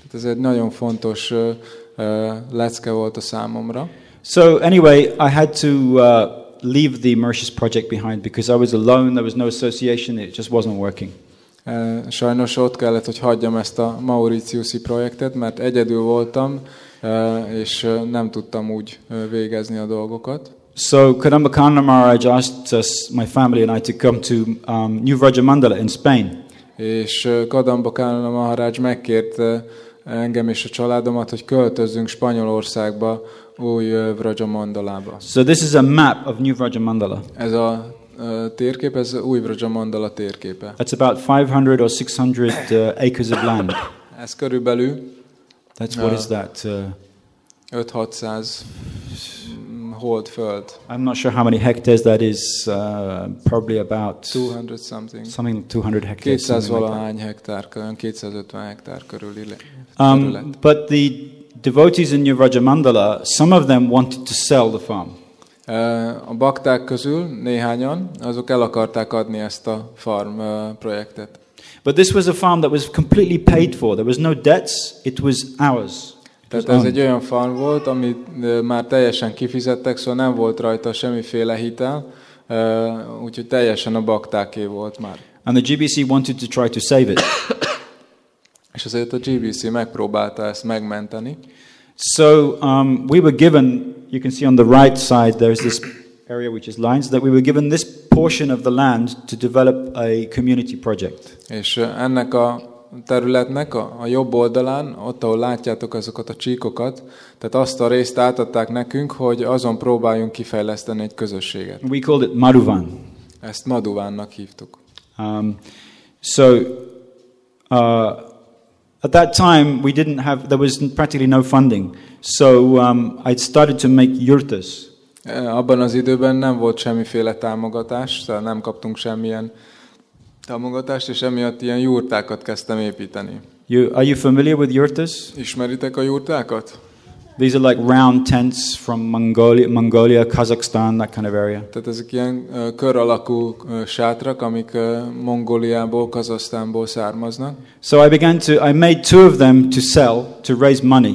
Tehát ez egy nagyon fontos lecke volt a számomra. So anyway, I had to leave the Mauritius project behind because I was alone, there was no association, it just wasn't working. Sajnos ott kellett, hogy hagyjam ezt a Mauritiusi projektet, mert egyedül voltam, és nem tudtam úgy végezni a dolgokat. So Kadamba Kanna Maharaj asked us, my family and I, to come to New Vrajamandala in Spain. És Kadamba Kanna Maharaj megkért engem és a családomat, hogy költözzünk Spanyolországba, új Vrajamandalába. So this is a map of New Vrajamandala. Ez a térkép, ez új Vrajamandala térképe. That's about 500 or 600 acres of land. Ez körülbelül That's what is that? 5-600 holdföld. I'm not sure how many hectares that is. Probably about 200 something. something like 200 hectares. 200 valahány hektár, 250 hektár körüli terület. But the devotees in New Vrajamandala, some of them wanted to sell the farm. A bakták közül néhányan, azok el akarták adni ezt a farm projektet. But this was a farm that was completely paid for. There was no debts. It was ours. Tehát ez egy olyan farm volt, amit már teljesen kifizettek, szóval nem volt rajta semmiféle hitel, úgyhogy teljesen a baktáké volt már. And the GBC wanted to try to save it. És azért a GBC megpróbálta ezt megmenteni. So we were given, you can see on the right side, there's this area which is lines, that we were given this portion of the land to develop a community project. És ennek a területnek a jobb oldalán, ott ahol látjátok azokat a csíkokat, tehát azt a részt átadták nekünk, hogy azon próbáljunk kifejleszteni egy közösséget. We called it Madhuvan. Ezt Madhuvánnak hívtuk. At that time we didn't have, there was practically no funding. So I started to make yurtas. Abban az időben nem volt semmiféle támogatás, tehát nem kaptunk semmilyen támogatást, és emiatt ilyen jurtákat kezdtem építeni. Are you familiar with yurtas? Ismeritek a jurtákat? These are like round tents from Mongolia, Kazakhstan, that kind of area. Tehát ezek ilyen kör alakú sátrak, amik Mongóliából, Kazahsztánból származnak. So I made two of them to sell, to raise money.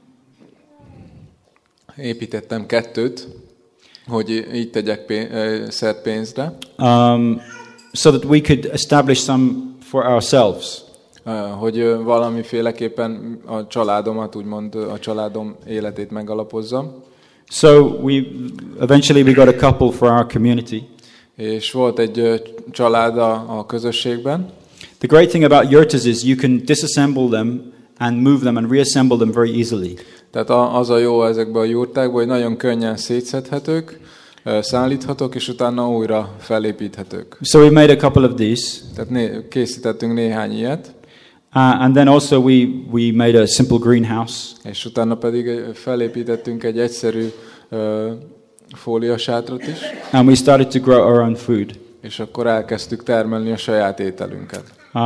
Építettem kettőt, hogy így tegyek szert pénzre. So that we could establish some for ourselves. Hogy valamiféleképpen a családomat, úgymond a családom életét megalapozzam. So eventually we got a couple for our community. És volt egy család a közösségben. The great thing about yurtas is you can disassemble them and move them and reassemble them very easily. Tehát az a jó ezekben a jurtákban, hogy nagyon könnyen szétszedhetők, szállíthatók, és utána újra felépíthetők. So we made a couple of these. Tehát készítettünk néhány ilyet. And then also we made a simple greenhouse. És utána pedig felépítettünk egy egyszerű fóliasátrat is. And we started to grow our own food. És akkor elkezdtük termelni a saját ételünket.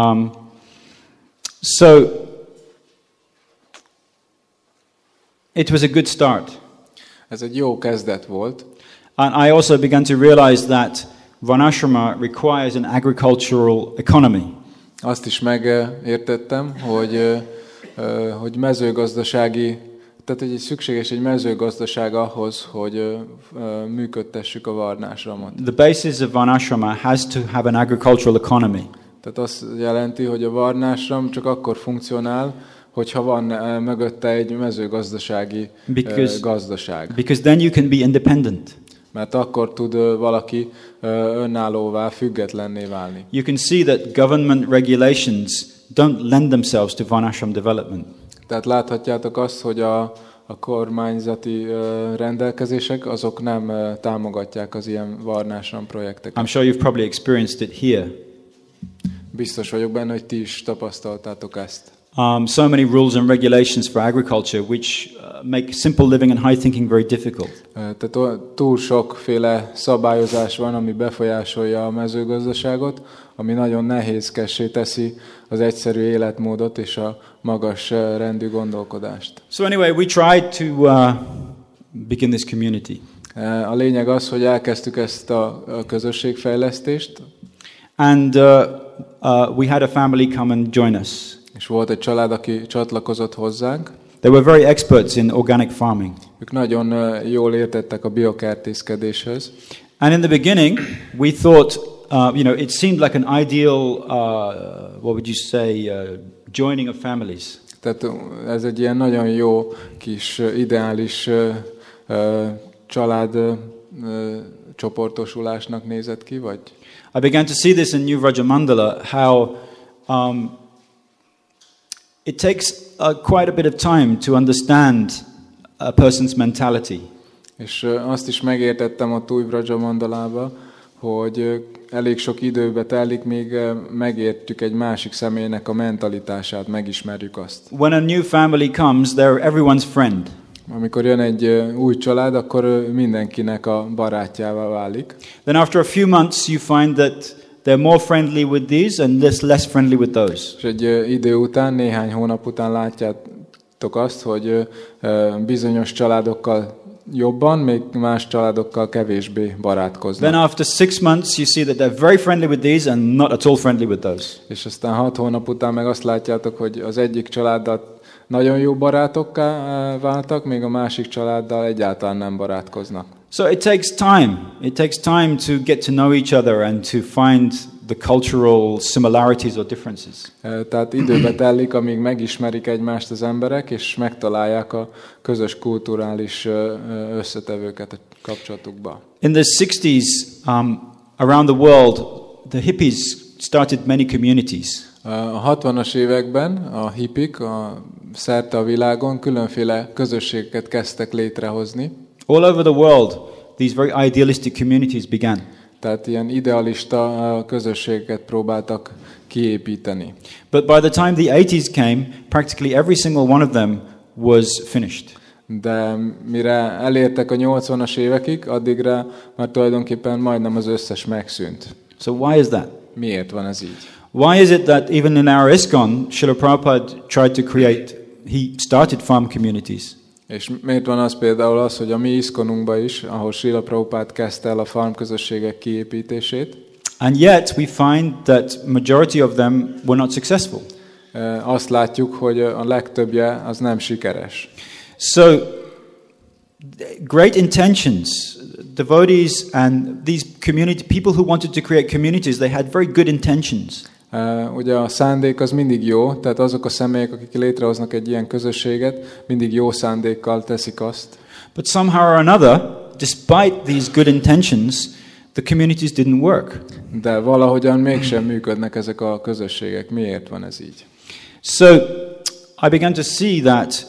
So it was a good start. Ez egy jó kezdet volt. And I also began to realize that Varnashrama requires an agricultural economy. Azt is megértettem, hogy mezőgazdasági, tehát hogy szükséges egy mezőgazdaság ahhoz, hogy működtessük a varnásramot. The basis of Varnashrama has to have an agricultural economy. Tehát azt jelenti, hogy a varnásram csak akkor funkcionál, hogyha van mögötte egy mezőgazdasági gazdaság. Because then you can be independent. Mert akkor tud valaki önállóvá, függetlenné válni. You can see that government regulations don't lend themselves to Varnashram development. Tehát láthatjátok azt, hogy a kormányzati rendelkezések azok nem támogatják az ilyen varnásram projekteket. I'm sure you've probably experienced it here. Biztos vagyok benne, hogy ti is tapasztaltátok ezt. So many rules and regulations for agriculture which make simple living and high thinking very difficult. Tehát túl sokféle szabályozás van, ami befolyásolja a mezőgazdaságot, ami nagyon nehézkessé teszi az egyszerű életmódot és a magas rendű gondolkodást. So anyway, we tried to begin this community. A lényeg az, hogy elkezdtük ezt a közösségfejlesztést. And we had a family come and join us. És volt egy család, aki csatlakozott hozzánk. They were very experts in organic farming. Ők nagyon jól értettek a biokertészkedéshez. And in the beginning, we thought, it seemed like an ideal, what would you say, joining of families. Tehát ez egy ilyen nagyon jó kis ideális család csoportosulásnak nézett ki, vagy? I began to see this in New Rajamandala, how it takes quite a bit of time to understand a person's mentality. És azt is megértettem ott új Vrajamandalába, hogy elég sok időbe telik, míg megértjük egy másik személynek a mentalitását, megismerjük azt. When a new family comes, they're everyone's friend. Amikor jön egy új család, akkor mindenkinek a barátjává válik. Then after a few months you find that they're more friendly with these and less friendly with those. És egy idő után, néhány hónap után látjátok azt, hogy bizonyos családokkal jobban, még más családokkal kevésbé barátkoznak. Then after 6 months you see that they're very friendly with these and not at all friendly with those. És aztán 6 hónap után meg azt látjátok, hogy az egyik családdal nagyon jó barátokká váltak, még a másik családdal egyáltalán nem barátkoznak. So it takes time. It takes time to get to know each other and to find the cultural similarities or differences. Tehát időbe telik, amíg megismerik egymást az emberek, és megtalálják a közös kulturális összetevőket a kapcsolatukba. In the 60s, around the world, the hippies started many communities. A 60-as években a hippik szerte a világon különféle közösségeket kezdtek létrehozni. All over the world, these very idealistic communities began. Tehát ilyen idealista közösségeket próbáltak kiépíteni. But by the time the 80s came, practically every single one of them was finished. De mire elértek a 80-as évekig, addigra már tulajdonképpen majdnem az összes megszűnt. So why is that? Miért van ez így? Why is it that even in our ISKCON, Srila Prabhupada tried to create, he started farm communities? És miért van az például az, hogy a mi ISKCON-unkban is, ahol Srila Prabhupada kezdte el a farm közösségek kiépítését, and yet we find that majority of them were not successful. Azt látjuk, hogy a legtöbbje az nem sikeres. So great intentions, devotees and these community people who wanted to create communities, they had very good intentions. Ugye a szándék az mindig jó, tehát azok a személyek, akik létrehoznak egy ilyen közösséget, mindig jó szándékkal teszik azt. But somehow or another, despite these good intentions, the communities didn't work. De valahogyan mégsem működnek ezek a közösségek. Miért van ez így? So I began to see that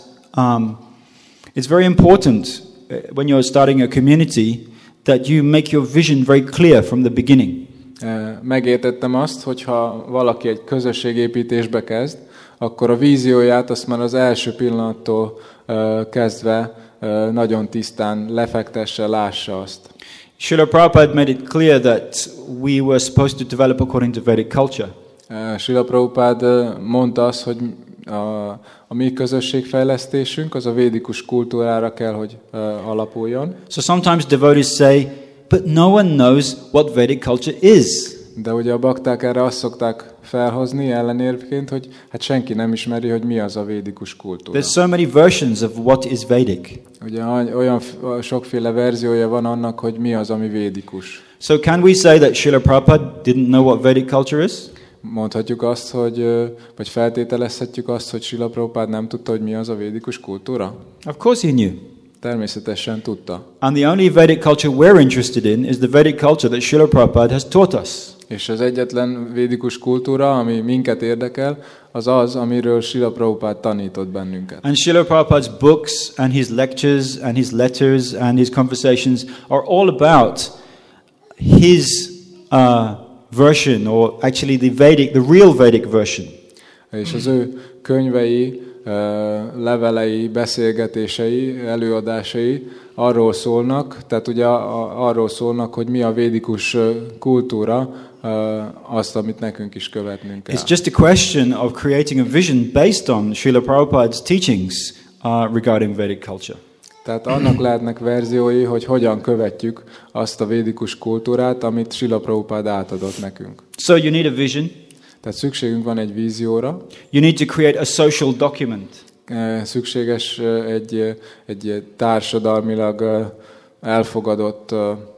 it's very important when you're starting a community that you make your vision very clear from the beginning. Megértettem azt, hogy ha valaki egy közösségépítésbe kezd, akkor a vízióját azt már az első pillanattól kezdve nagyon tisztán lefektesse, lássa azt. Srila Prabhupada made it clear that we were supposed to develop according to Vedic culture. Srila Prabhupada mondta azt, hogy a mi közösségfejlesztésünk az a védikus kultúrára kell, hogy alapuljon. So sometimes devotees say, but no one knows what Vedic culture is. De ugye a bakták erre azt szokták felhozni ellenérvként, hogy hát senki nem ismeri, hogy mi az a védikus kultúra. There's so many versions of what is Vedic. Ugye olyan sokféle verziója van annak, hogy mi az, ami védikus. So can we say that Srila Prabhupada didn't know what Vedic culture is? Mondhatjuk azt, hogy, vagy feltételezhetjük azt, hogy Srila Prabhupada nem tudta, hogy mi az a védikus kultúra? Of course he knew. Természetesen tudta. And the only Vedic culture we're interested in is the Vedic culture that Srila Prabhupada has taught us. És az egyetlen védikus kultúra, ami minket érdekel, az az, amiről Srila Prabhupada tanított bennünket. And Srila Prabhupada's books and his lectures and his letters and his conversations are all about his version, or actually the real Vedic version. És az ő könyvei, levelei, beszélgetései, előadásai arról szólnak, tehát ugye arról szólnak, hogy mi a védikus kultúra, azt, amit nekünk is követnünk kell. It's just a question of creating a vision based on Srila Prabhupada's teachings regarding Vedic culture. Tehát annak lehetnek verziói, hogy hogyan követjük azt a védikus kultúrát, amit Srila Prabhupada átadott nekünk. So you need a vision. Tehát szükségünk van egy vízióra. You need to create a social document. Szükséges egy társadalmilag elfogadott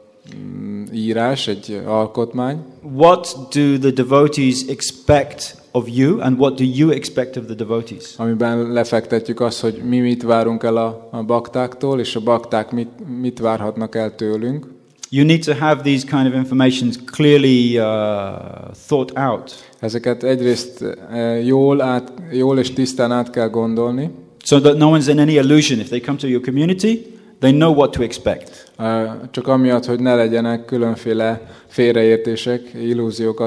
írás, egy alkotmány. What do the devotees expect of you, and what do you expect of the devotees? Amiben lefektetjük azt, hogy mi mit várunk el a baktáktól, és a bakták mit várhatnak el tőlünk. You need to have these kind of informations clearly thought out. Ezeket egyrészt jól és tisztán át kell gondolni. So that no one's in any illusion. If they come to your community, they know what to expect. Csak amiatt, hogy ne legyenek különféle félreértések, illúziók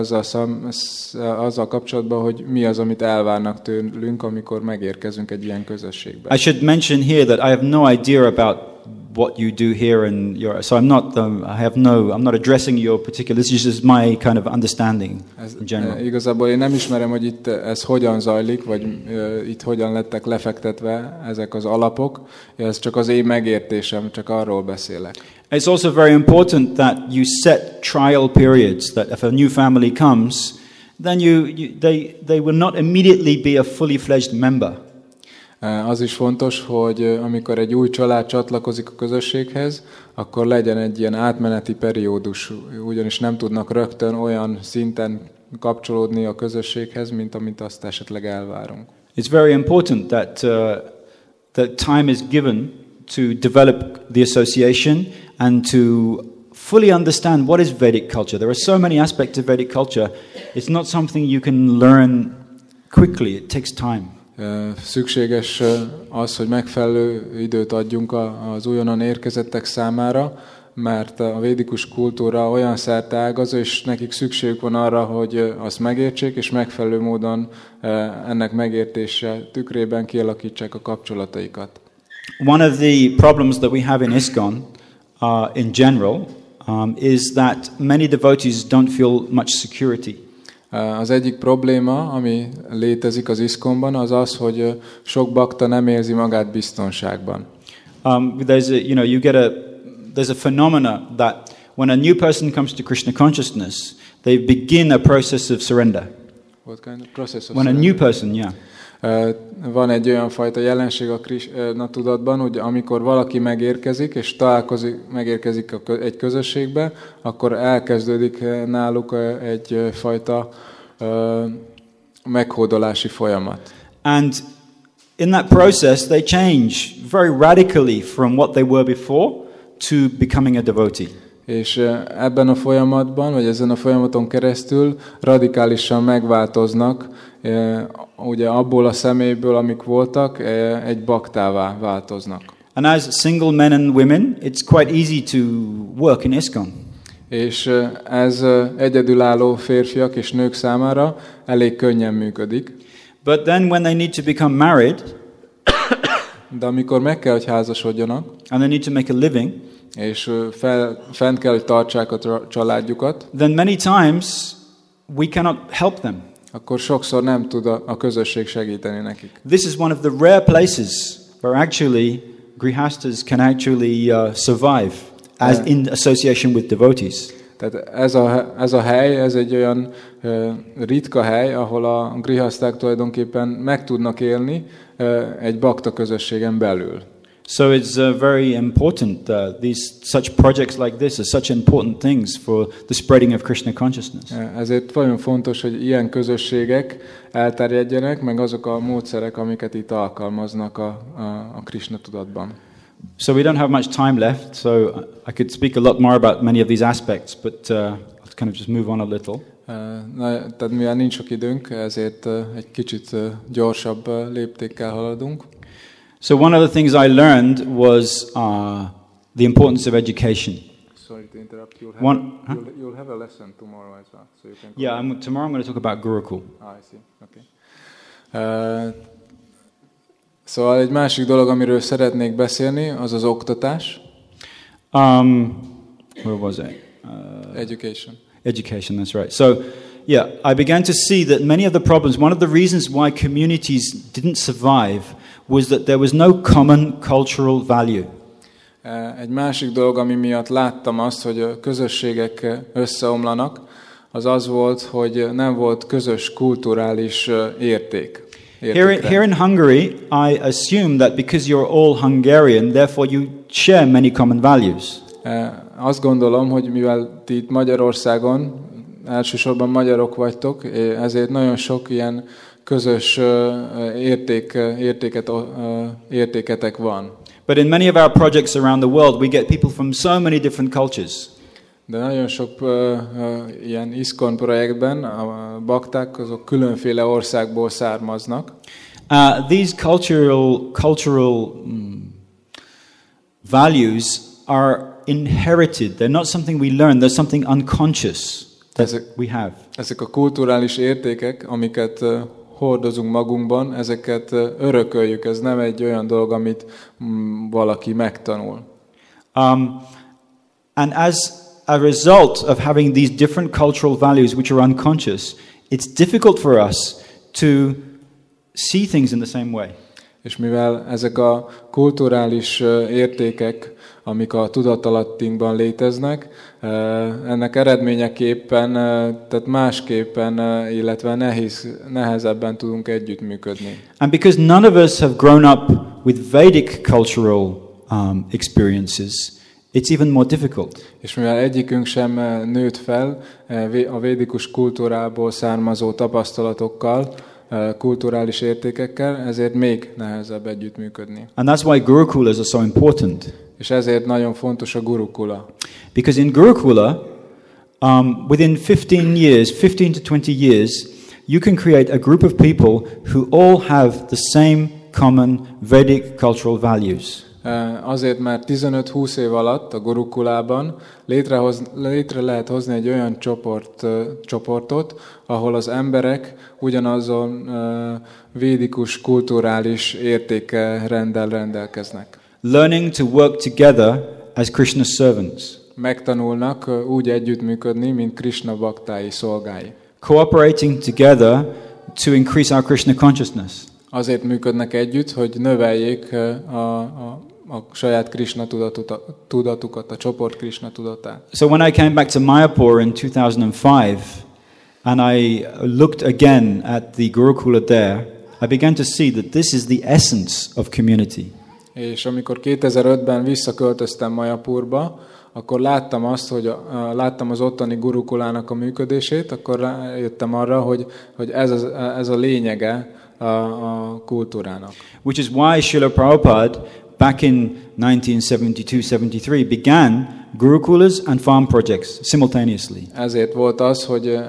azzal kapcsolatban, hogy mi az, amit elvárnak tőlünk, amikor megérkezünk egy ilyen közösségbe. I should mention here that I have no idea about what you do here in your. So I'm not addressing your particular. This is just my kind of understanding in general. Igazából én nem ismerem, hogy itt ez hogyan zajlik, vagy itt hogyan lettek lefektetve ezek az alapok. Ez csak az én megértésem, csak arról beszélek. It's also very important that you set trial periods. That if a new family comes, then they will not immediately be a fully fledged member. Az is fontos, hogy amikor egy új család csatlakozik a közösséghez, akkor legyen egy ilyen átmeneti periódus, ugyanis nem tudnak rögtön olyan szinten kapcsolódni a közösséghez, mint amit azt esetleg elvárunk. It's very important that time is given to develop the association and to fully understand what is Vedic culture. There are so many aspects of Vedic culture. It's not something you can learn quickly. It takes time. Szükséges az, hogy megfelelő időt adjunk az újonnan érkezettek számára, mert a védikus kultúra olyan szerteágazó, és nekik szükségük van arra, hogy azt megértsék, és megfelelő módon ennek megértése tükrében kialakítsák a kapcsolataikat. One of the problems that we have in ISKCON in general is that many devotees don't feel much security. Az egyik probléma, ami létezik az ISKCON-ban, az az, hogy sok bakta nem érzi magát biztonságban. There's a phenomena that when a new person comes to Krishna consciousness, they begin a process of surrender. What kind of process of when surrender? A new person, yeah. Van egy olyan fajta jelenség a Krishna tudatban, hogy amikor valaki megérkezik, és megérkezik egy közösségbe, akkor elkezdődik náluk egyfajta meghódolási folyamat. And in that process, they change very radically from what they were before to becoming a devotee. És ebben a folyamatban, vagy ezen a folyamaton keresztül radikálisan megváltoznak, ugye abból a személyből, amik voltak, egy baktává változnak. And as single men and women, it's quite easy to work in ISKCON. És ez egyedülálló férfiak és nők számára elég könnyen működik. But then when they need to become married, de amikor meg kell, hogy házasodjanak, and they need to make a living, és fent kell, hogy tartsák a családjukat, then many times we cannot help them. Akkor sokszor nem tud a közösség segíteni nekik. This is one of the rare places where actually grihastas can actually survive as in association with devotees. Tehát ez a hely, ez egy olyan ritka hely, ahol a grihaszták tulajdonképpen meg tudnak élni egy bakta közösségen belül. So it's very important. Such projects like this are such important things for the spreading of Krishna consciousness. Ezért nagyon fontos, hogy ilyen közösségek elterjedjenek, meg azok a módszerek, amiket itt alkalmaznak a Krishna tudatban. So we don't have much time left, so I could speak a lot more about many of these aspects, but I'll kind of just move on a little. Tehát mivel nincs sok időnk, ezért egy kicsit gyorsabb léptékkel haladunk. So one of the things I learned was the importance of education. Sorry to interrupt. You'll have a lesson tomorrow as well, so you can. Yeah, tomorrow I'm going to talk about Gurukul. I see. Okay. Szóval egy másik dolog, amiről szeretnék beszélni, az az oktatás. Where was I? Education. Education, that's right. So, yeah, I began to see that many of the problems, one of the reasons why communities didn't survive was that there was no common cultural value. Egy másik dolog, ami miatt láttam azt, hogy a közösségek összeomlanak, az az volt, hogy nem volt közös kulturális érték. Here in Hungary, I assume that because you're all Hungarian, therefore you share many common values. Azt gondolom, hogy mivel ti itt Magyarországon elsősorban magyarok vagytok, ezért nagyon sok ilyen közös értéketek van. But in many of our projects around the world, we get people from so many different cultures. De nagyon sok ilyen ISKCON projektben a bakták azok különféle országból származnak. These cultural values are inherited. They're not something we learn. They're something unconscious that we have. Ezek a kulturális értékek, amiket hordozunk magunkban, ezeket örököljük. Ez nem egy olyan dolog, amit valaki megtanul. And as a result of having these different cultural values which are unconscious, it's difficult for us to see things in the same way. És mivel ezek a kulturális értékek, amik a tudatalattinkban léteznek, ennek eredményeképpen, tehát másképpen, illetve nehezebben tudunk együttműködni. And because none of us have grown up with Vedic cultural experiences, it's even more difficult. És mivel egyikünk sem nőtt fel a védikus kultúrából származó tapasztalatokkal, kulturális értékekkel, ezért még nehezebb együttműködni. And that's why Gurukulas are so important. És ezért nagyon fontos a Gurukula. Because in Gurukula, within 15 to 20 years, you can create a group of people who all have the same common Vedic cultural values. Azért, mert 15-20 év alatt a Gurukulában létre lehet hozni egy olyan csoportot, ahol az emberek ugyanazon védikus kulturális értékrenddel rendelkeznek. Learning to work together as Krishna's servants. Megtanulnak úgy együttműködni, mint Krishna baktái, szolgái. Cooperating together to increase our Krishna consciousness. Azért működnek együtt, hogy növeljék a saját Krishna tudatukat, a csoport Krishna tudatát. So when I came back to Mayapur in 2005 and I looked again at the Gurukula there, I began to see that this is the essence of community. És amikor 2005-ben visszaköltöztem Mayapurba, akkor láttam azt, hogy láttam az ottani Gurukulának a működését, akkor rájöttem arra, hogy ez a lényege a kultúrának. Which is why Srila Prabhupada back in 1972-73 began Gurukulas and farm projects simultaneously. Ezért volt az, hogy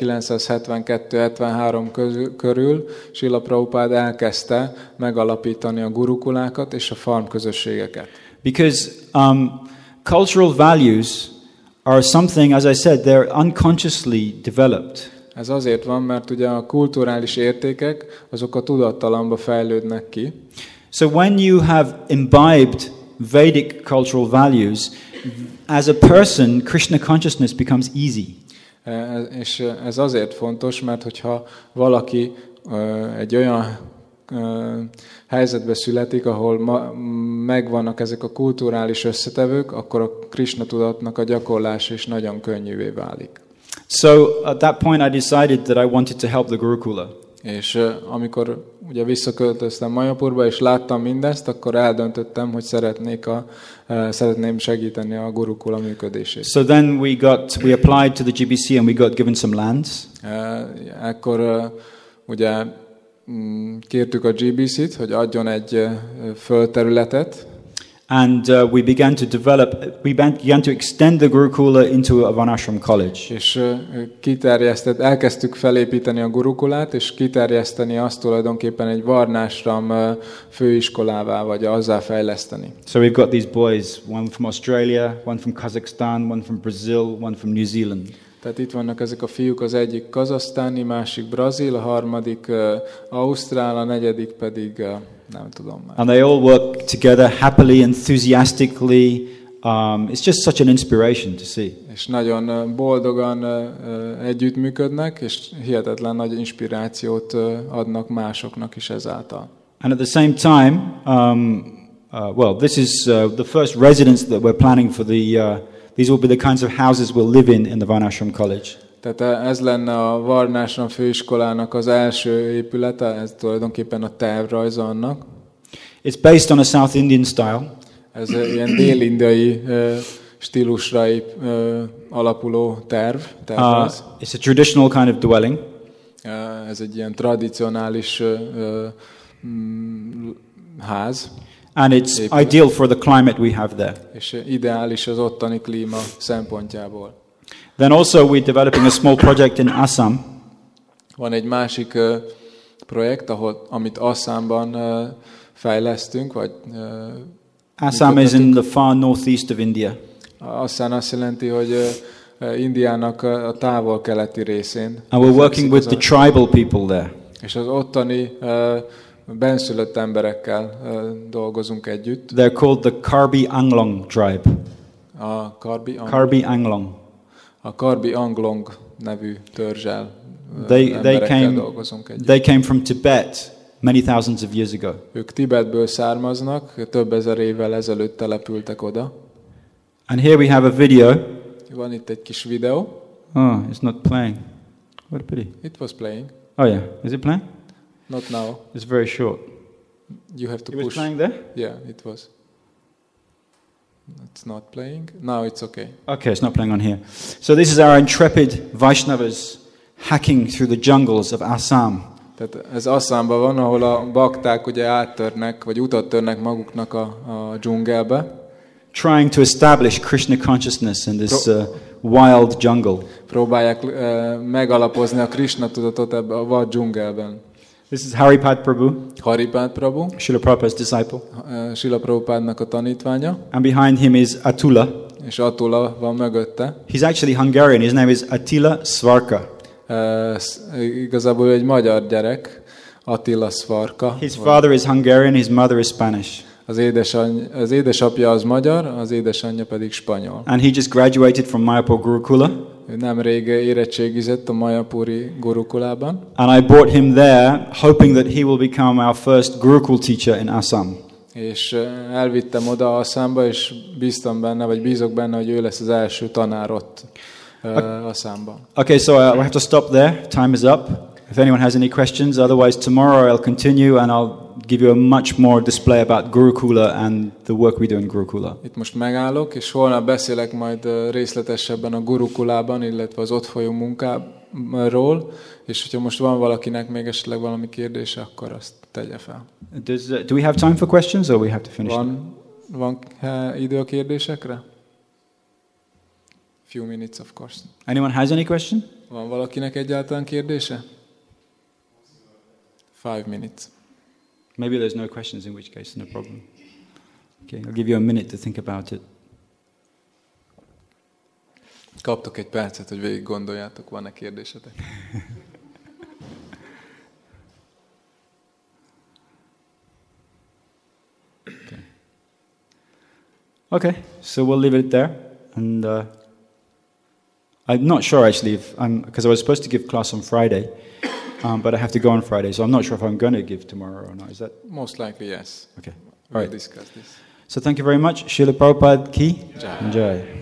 1972-73 körül Srila Prabhupada elkezdte megalapítani a gurukulákat és a farm közösségeket. Because cultural values are something, as I said, they're unconsciously developed. Ez azért van, mert ugye a kulturális értékek azok a tudattalamba fejlődnek ki. So when you have imbibed Vedic cultural values, as a person, Krishna consciousness becomes easy. És ez azért fontos, mert hogyha valaki egy olyan helyzetbe születik, ahol megvannak ezek a kulturális összetevők, akkor a Krishna tudatnak a gyakorlása is nagyon könnyűvé válik. So at that point I decided that I wanted to help the Gurukula. És amikor ugye visszaköltöztem Mayapurba, és láttam mindezt, akkor eldöntöttem, hogy szeretném segíteni a Gurukula működését. So then we applied to the GBC and we got given some lands. Ekkor ugye kértük a GBC-t, hogy adjon egy földterületet. And we began to extend the Gurukula into a Varnashram college. És elkezdtük felépíteni a Gurukulát, és kiterjeszteni azt tulajdonképpen egy Varnashram főiskolává, vagy azzá fejleszteni. So we've got these boys, one from Australia, one from Kazakhstan, one from Brazil, one from New Zealand. Tehát itt vannak ezek a fiúk, az egyik kazahsztáni, másik brazil, a harmadik ausztrál, a negyedik pedig nem tudom már. And they all work together happily, enthusiastically. It's just such an inspiration to see. És nagyon boldogan együttműködnek, és hihetetlen nagy inspirációt adnak másoknak is ezáltal. And at the same time, this is the first residence that we're planning for the. These will be the kinds of houses we'll live in the Varnashram College. Tehát ez lenne a Varnashram főiskolának az első épülete, ez tulajdonképpen a tervrajza annak. It's based on a South Indian style. Ez ilyen dél-indiai stílusra alapuló tervrajz. It's a traditional kind of dwelling. Ez egy ilyen tradicionális ház. And it's ideal for the climate we have there. És ideális az ottani klíma szempontjából. Then also we're developing a small project in Assam. Van egy másik projekt, amit Assamban fejlesztünk, vagy Assam is in the far northeast of India. Assam azt jelenti, hogy Indiának a távol-keleti részén. And we're working with the tribal people there. És az ottani benszülött emberekkel dolgozunk együtt. They're called the Karbi Anglong tribe. A Karbi Anglong. A Karbi Anglong nevű törzsel dolgozunk együtt. They came from Tibet many thousands of years ago. Ők Tibetből származnak, több ezer évvel ezelőtt települtek oda. And here we have a video. Van itt egy kis videó. Oh, it's not playing. What a pity. It was playing. Oh yeah, is it playing? Not now. It's very short. You have to It was push. playing there? Yeah, it was. It's not playing. Now it's okay. Okay, it's not playing on here. So this is our intrepid Vaishnavas hacking through the jungles of Assam. Tehát ez Assamban van, ahol a bakták ugye áttörnek, vagy utat törnek maguknak a dzsungelbe. Trying to establish Krishna consciousness in this wild jungle. Próbálják megalapozni a Krishna tudatot ebbe a vad dzsungelben. This is Haripad Prabhu. Haripad Prabhu. Srila Prabhupada's disciple. Srila Prabhupádnak a tanítványa. And behind him is Atula. És Atula van mögötte. He's actually Hungarian. His name is Attila Svarka. Igazából egy magyar gyerek, Attila Svarka. His father is Hungarian, his mother is Spanish. Az édesapja az magyar, az édesanyja pedig spanyol. And he just graduated from Mayapur Gurukula. Ő nemrég érettségizett a Mayapuri Gurukulában. And I brought him there, hoping that he will become our first Gurukul teacher in Assam. És elvittem oda Assamba, és bízok benne, hogy ő lesz az első tanár ott Assamban. Okay, so we have to stop there. Time is up. If anyone has any questions, otherwise tomorrow I'll continue and I'll give you a much more display about Gurukula and the work we do in Gurukula. Itt most megállok, és holnap beszélek majd részletesebben a Gurukulában, illetve az ott folyó munkáról, és hogyha most van valakinek még esetleg valami kérdése, akkor azt tegye fel. Do we have time for questions or we have to finish? Van idő a kérdésekre? Few minutes, of course. Anyone has any question? Van valakinek egyáltalán kérdése? 5 minutes. Maybe there's no questions, in which case no problem. Okay, I'll give you a minute to think about it. Kaptok egy percet, hogy végig gondoljátok, van-e kérdésetek? Okay, so we'll leave it there. And I'm not sure actually because I was supposed to give class on Friday, but I have to go on Friday, so I'm not sure if I'm going to give tomorrow or not. Is that most likely? Yes. Okay? We'll All right. discuss this. So thank you very much. Srila Prabhupada ki Jai. Jai.